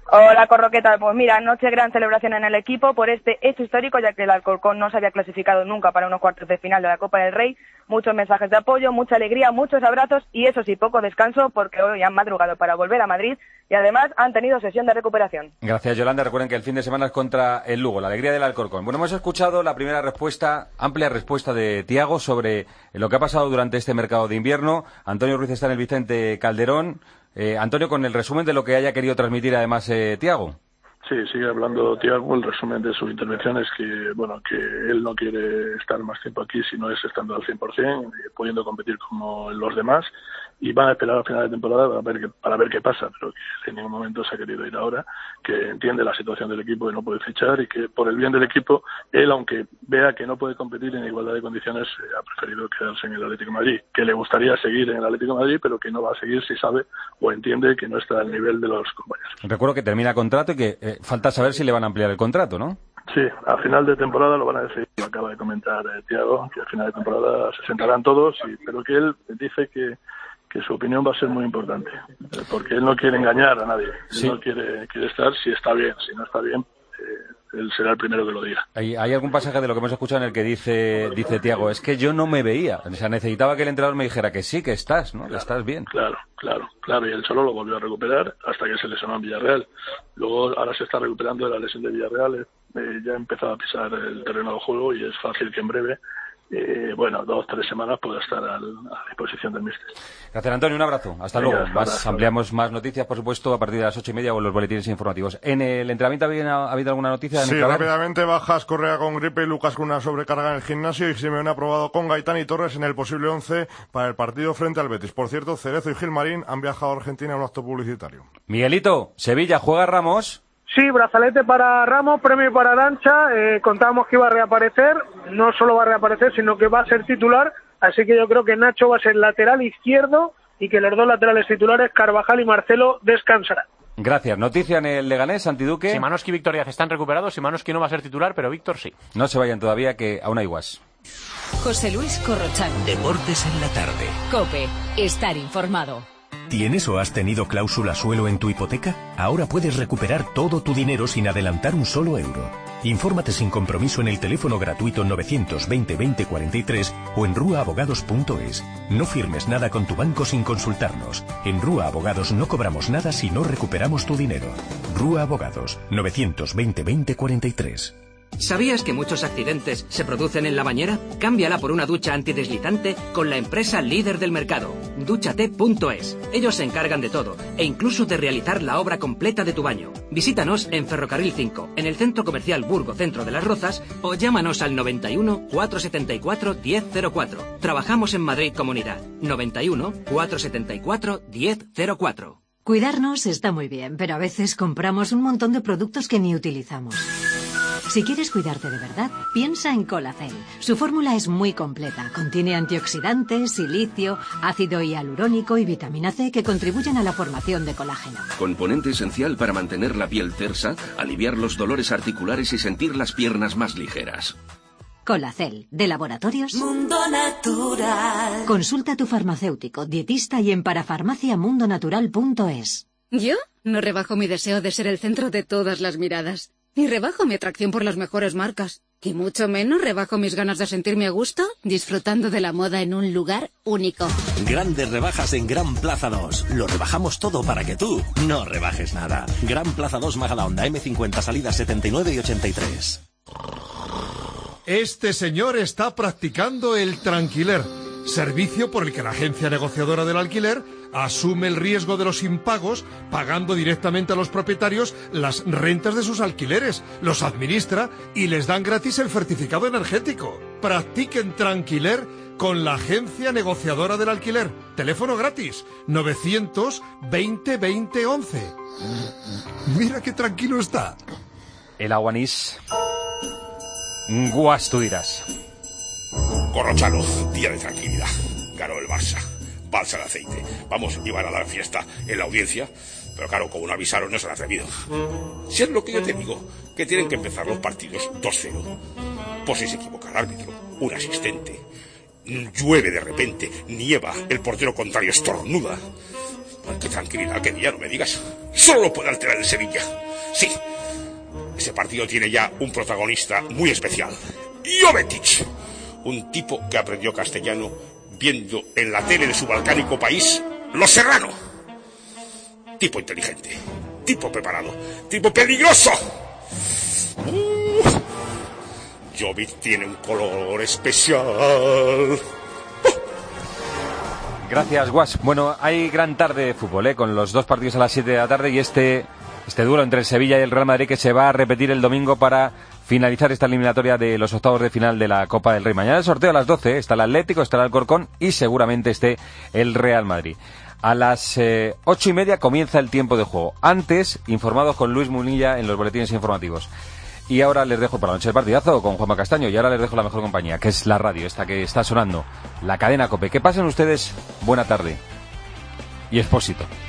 Hola, Corro, ¿qué tal? Pues mira, anoche gran celebración en el equipo por este hecho histórico, ya que el Alcorcón no se había clasificado nunca para unos cuartos de final de la Copa del Rey. Muchos mensajes de apoyo, mucha alegría, muchos abrazos y eso sí, poco descanso porque hoy han madrugado para volver a Madrid y además han tenido sesión de recuperación. Gracias, Yolanda. Recuerden que el fin de semana es contra el Lugo, la alegría del Alcorcón. Bueno, hemos escuchado la primera respuesta, amplia respuesta de Tiago sobre lo que ha pasado durante este mercado de invierno. Antonio Ruiz está en el Vicente Calderón. Eh, Antonio, con el resumen de lo que haya querido transmitir además eh, Tiago. Sí, sigue hablando Tiago. El resumen de su intervención es que, bueno, que él no quiere estar más tiempo aquí si no es estando al cien por ciento, pudiendo competir como los demás, y van a esperar al final de temporada para ver, qué, para ver qué pasa, pero que en ningún momento se ha querido ir ahora, que entiende la situación del equipo y no puede fichar, y que por el bien del equipo, él, aunque vea que no puede competir en igualdad de condiciones, eh, ha preferido quedarse en el Atlético de Madrid, que le gustaría seguir en el Atlético de Madrid, pero que no va a seguir si sabe o entiende que no está al nivel de los compañeros. Recuerdo que termina contrato y que eh, falta saber si le van a ampliar el contrato, ¿no? Sí, a final de temporada lo van a decidir. Lo acaba de comentar eh, Tiago, que a final de temporada se sentarán todos, y, pero que él dice que que su opinión va a ser muy importante, porque él no quiere engañar a nadie, sí. Él no quiere, quiere estar si está bien, si no está bien, eh, él será el primero que lo diga. ¿Hay, hay algún pasaje de lo que hemos escuchado en el que dice dice Tiago, es que yo no me veía, o sea, necesitaba que el entrenador me dijera que sí, que estás, ¿no? Claro, que estás bien. Claro, claro, claro, y él solo lo volvió a recuperar hasta que se lesionó en Villarreal. Luego, ahora se está recuperando de la lesión de Villarreal, eh, ya ha empezado a pisar el terreno de juego y es fácil que en breve, Eh, bueno, dos, tres semanas puede estar al, a disposición del míster. Gracias, Antonio, un abrazo. Hasta Venga, luego. Más, abrazo. Ampliamos más noticias, por supuesto, a partir de las ocho y media o en los boletines informativos. ¿En el entrenamiento ha habido alguna noticia? Sí, rápidamente, bajas Correa con gripe y Lucas con una sobrecarga en el gimnasio, y Simeone ha probado con Gaitán y Torres en el posible once para el partido frente al Betis. Por cierto, Cerezo y Gilmarín han viajado a Argentina a un acto publicitario. Miguelito, Sevilla, ¿juega Ramos? Sí, brazalete para Ramos, premio para Arancha. Eh, contábamos que iba a reaparecer, no solo va a reaparecer, sino que va a ser titular, así que yo creo que Nacho va a ser lateral izquierdo y que los dos laterales titulares, Carvajal y Marcelo, descansarán. Gracias. Noticia en el Leganés, Santiduque. Szymanowski y Víctor Díaz están recuperados, Szymanowski no va a ser titular, pero Víctor sí. No se vayan todavía, que aún hay guas. José Luis Corrochano. Deportes en la tarde. COPE. Estar informado. ¿Tienes o has tenido cláusula suelo en tu hipoteca? Ahora puedes recuperar todo tu dinero sin adelantar un solo euro. Infórmate sin compromiso en el teléfono gratuito novecientos veinte veinte cuarenta y tres o en rua abogados punto es. No firmes nada con tu banco sin consultarnos. En Rúa Abogados no cobramos nada si no recuperamos tu dinero. Rúa Abogados, novecientos veinte veinte cuarenta y tres. ¿Sabías que muchos accidentes se producen en la bañera? Cámbiala por una ducha antideslizante con la empresa líder del mercado, dúchate punto es. Ellos se encargan de todo e incluso de realizar la obra completa de tu baño. Visítanos en Ferrocarril cinco, en el Centro Comercial Burgo Centro de las Rozas, o llámanos al noventa y uno, cuatrocientos setenta y cuatro, diez cero cuatro. Trabajamos en Madrid Comunidad. noventa y uno, cuatrocientos setenta y cuatro, diez cero cuatro. Cuidarnos está muy bien, pero a veces compramos un montón de productos que ni utilizamos. Si quieres cuidarte de verdad, piensa en Colacel. Su fórmula es muy completa. Contiene antioxidantes, silicio, ácido hialurónico y vitamina C que contribuyen a la formación de colágeno. Componente esencial para mantener la piel tersa, aliviar los dolores articulares y sentir las piernas más ligeras. Colacel, de Laboratorios Mundo Natural. Consulta a tu farmacéutico, dietista y en parafarmaciamundonatural punto es. Yo no rebajo mi deseo de ser el centro de todas las miradas. Ni rebajo mi atracción por las mejores marcas. Y mucho menos rebajo mis ganas de sentirme a gusto disfrutando de la moda en un lugar único. Grandes rebajas en Gran Plaza dos. Lo rebajamos todo para que tú no rebajes nada. Gran Plaza dos Majadahonda, eme cincuenta, salidas setenta y nueve y ochenta y tres. Este señor está practicando el tranquiler, servicio por el que la agencia negociadora del alquiler asume el riesgo de los impagos, pagando directamente a los propietarios las rentas de sus alquileres, los administra y les dan gratis el certificado energético. Practiquen tranquiler con la agencia negociadora del alquiler. Teléfono gratis, novecientos veinte veinte once. Mira qué tranquilo está. El aguanís. Guas, tú dirás. Corrochano, día de tranquilidad. Ganó el Barça. Balsa de aceite. Vamos, iban a dar fiesta en la audiencia, pero claro, como no avisaron, no se han atrevido. Si es lo que yo te digo, que tienen que empezar los partidos dos cero. Por si se equivoca el árbitro, un asistente, llueve de repente, nieva, el portero contrario estornuda. Ay, qué tranquilidad, qué día, no me digas. Solo lo puede alterar el Sevilla. Sí, ese partido tiene ya un protagonista muy especial. Jovetic, un tipo que aprendió castellano viendo en la tele de su balcánico país Los Serrano. Tipo inteligente, tipo preparado, tipo peligroso. Uh, Jovic tiene un color especial. Gracias, Guas. Bueno, hay gran tarde de fútbol, ¿eh? Con los dos partidos a las siete de la tarde y este, este duelo entre el Sevilla y el Real Madrid que se va a repetir el domingo para finalizar esta eliminatoria de los octavos de final de la Copa del Rey. Mañana el sorteo a las doce, ¿eh? Está el Atlético, está el Alcorcón y seguramente esté el Real Madrid. A las eh, ocho y media comienza el tiempo de juego. Antes, informados con Luis Munilla en los boletines informativos. Y ahora les dejo para la noche del partidazo con Juanma Castaño. Y ahora les dejo la mejor compañía, que es la radio, esta que está sonando, la cadena COPE. Que pasen ustedes buena tarde. Y Expósito.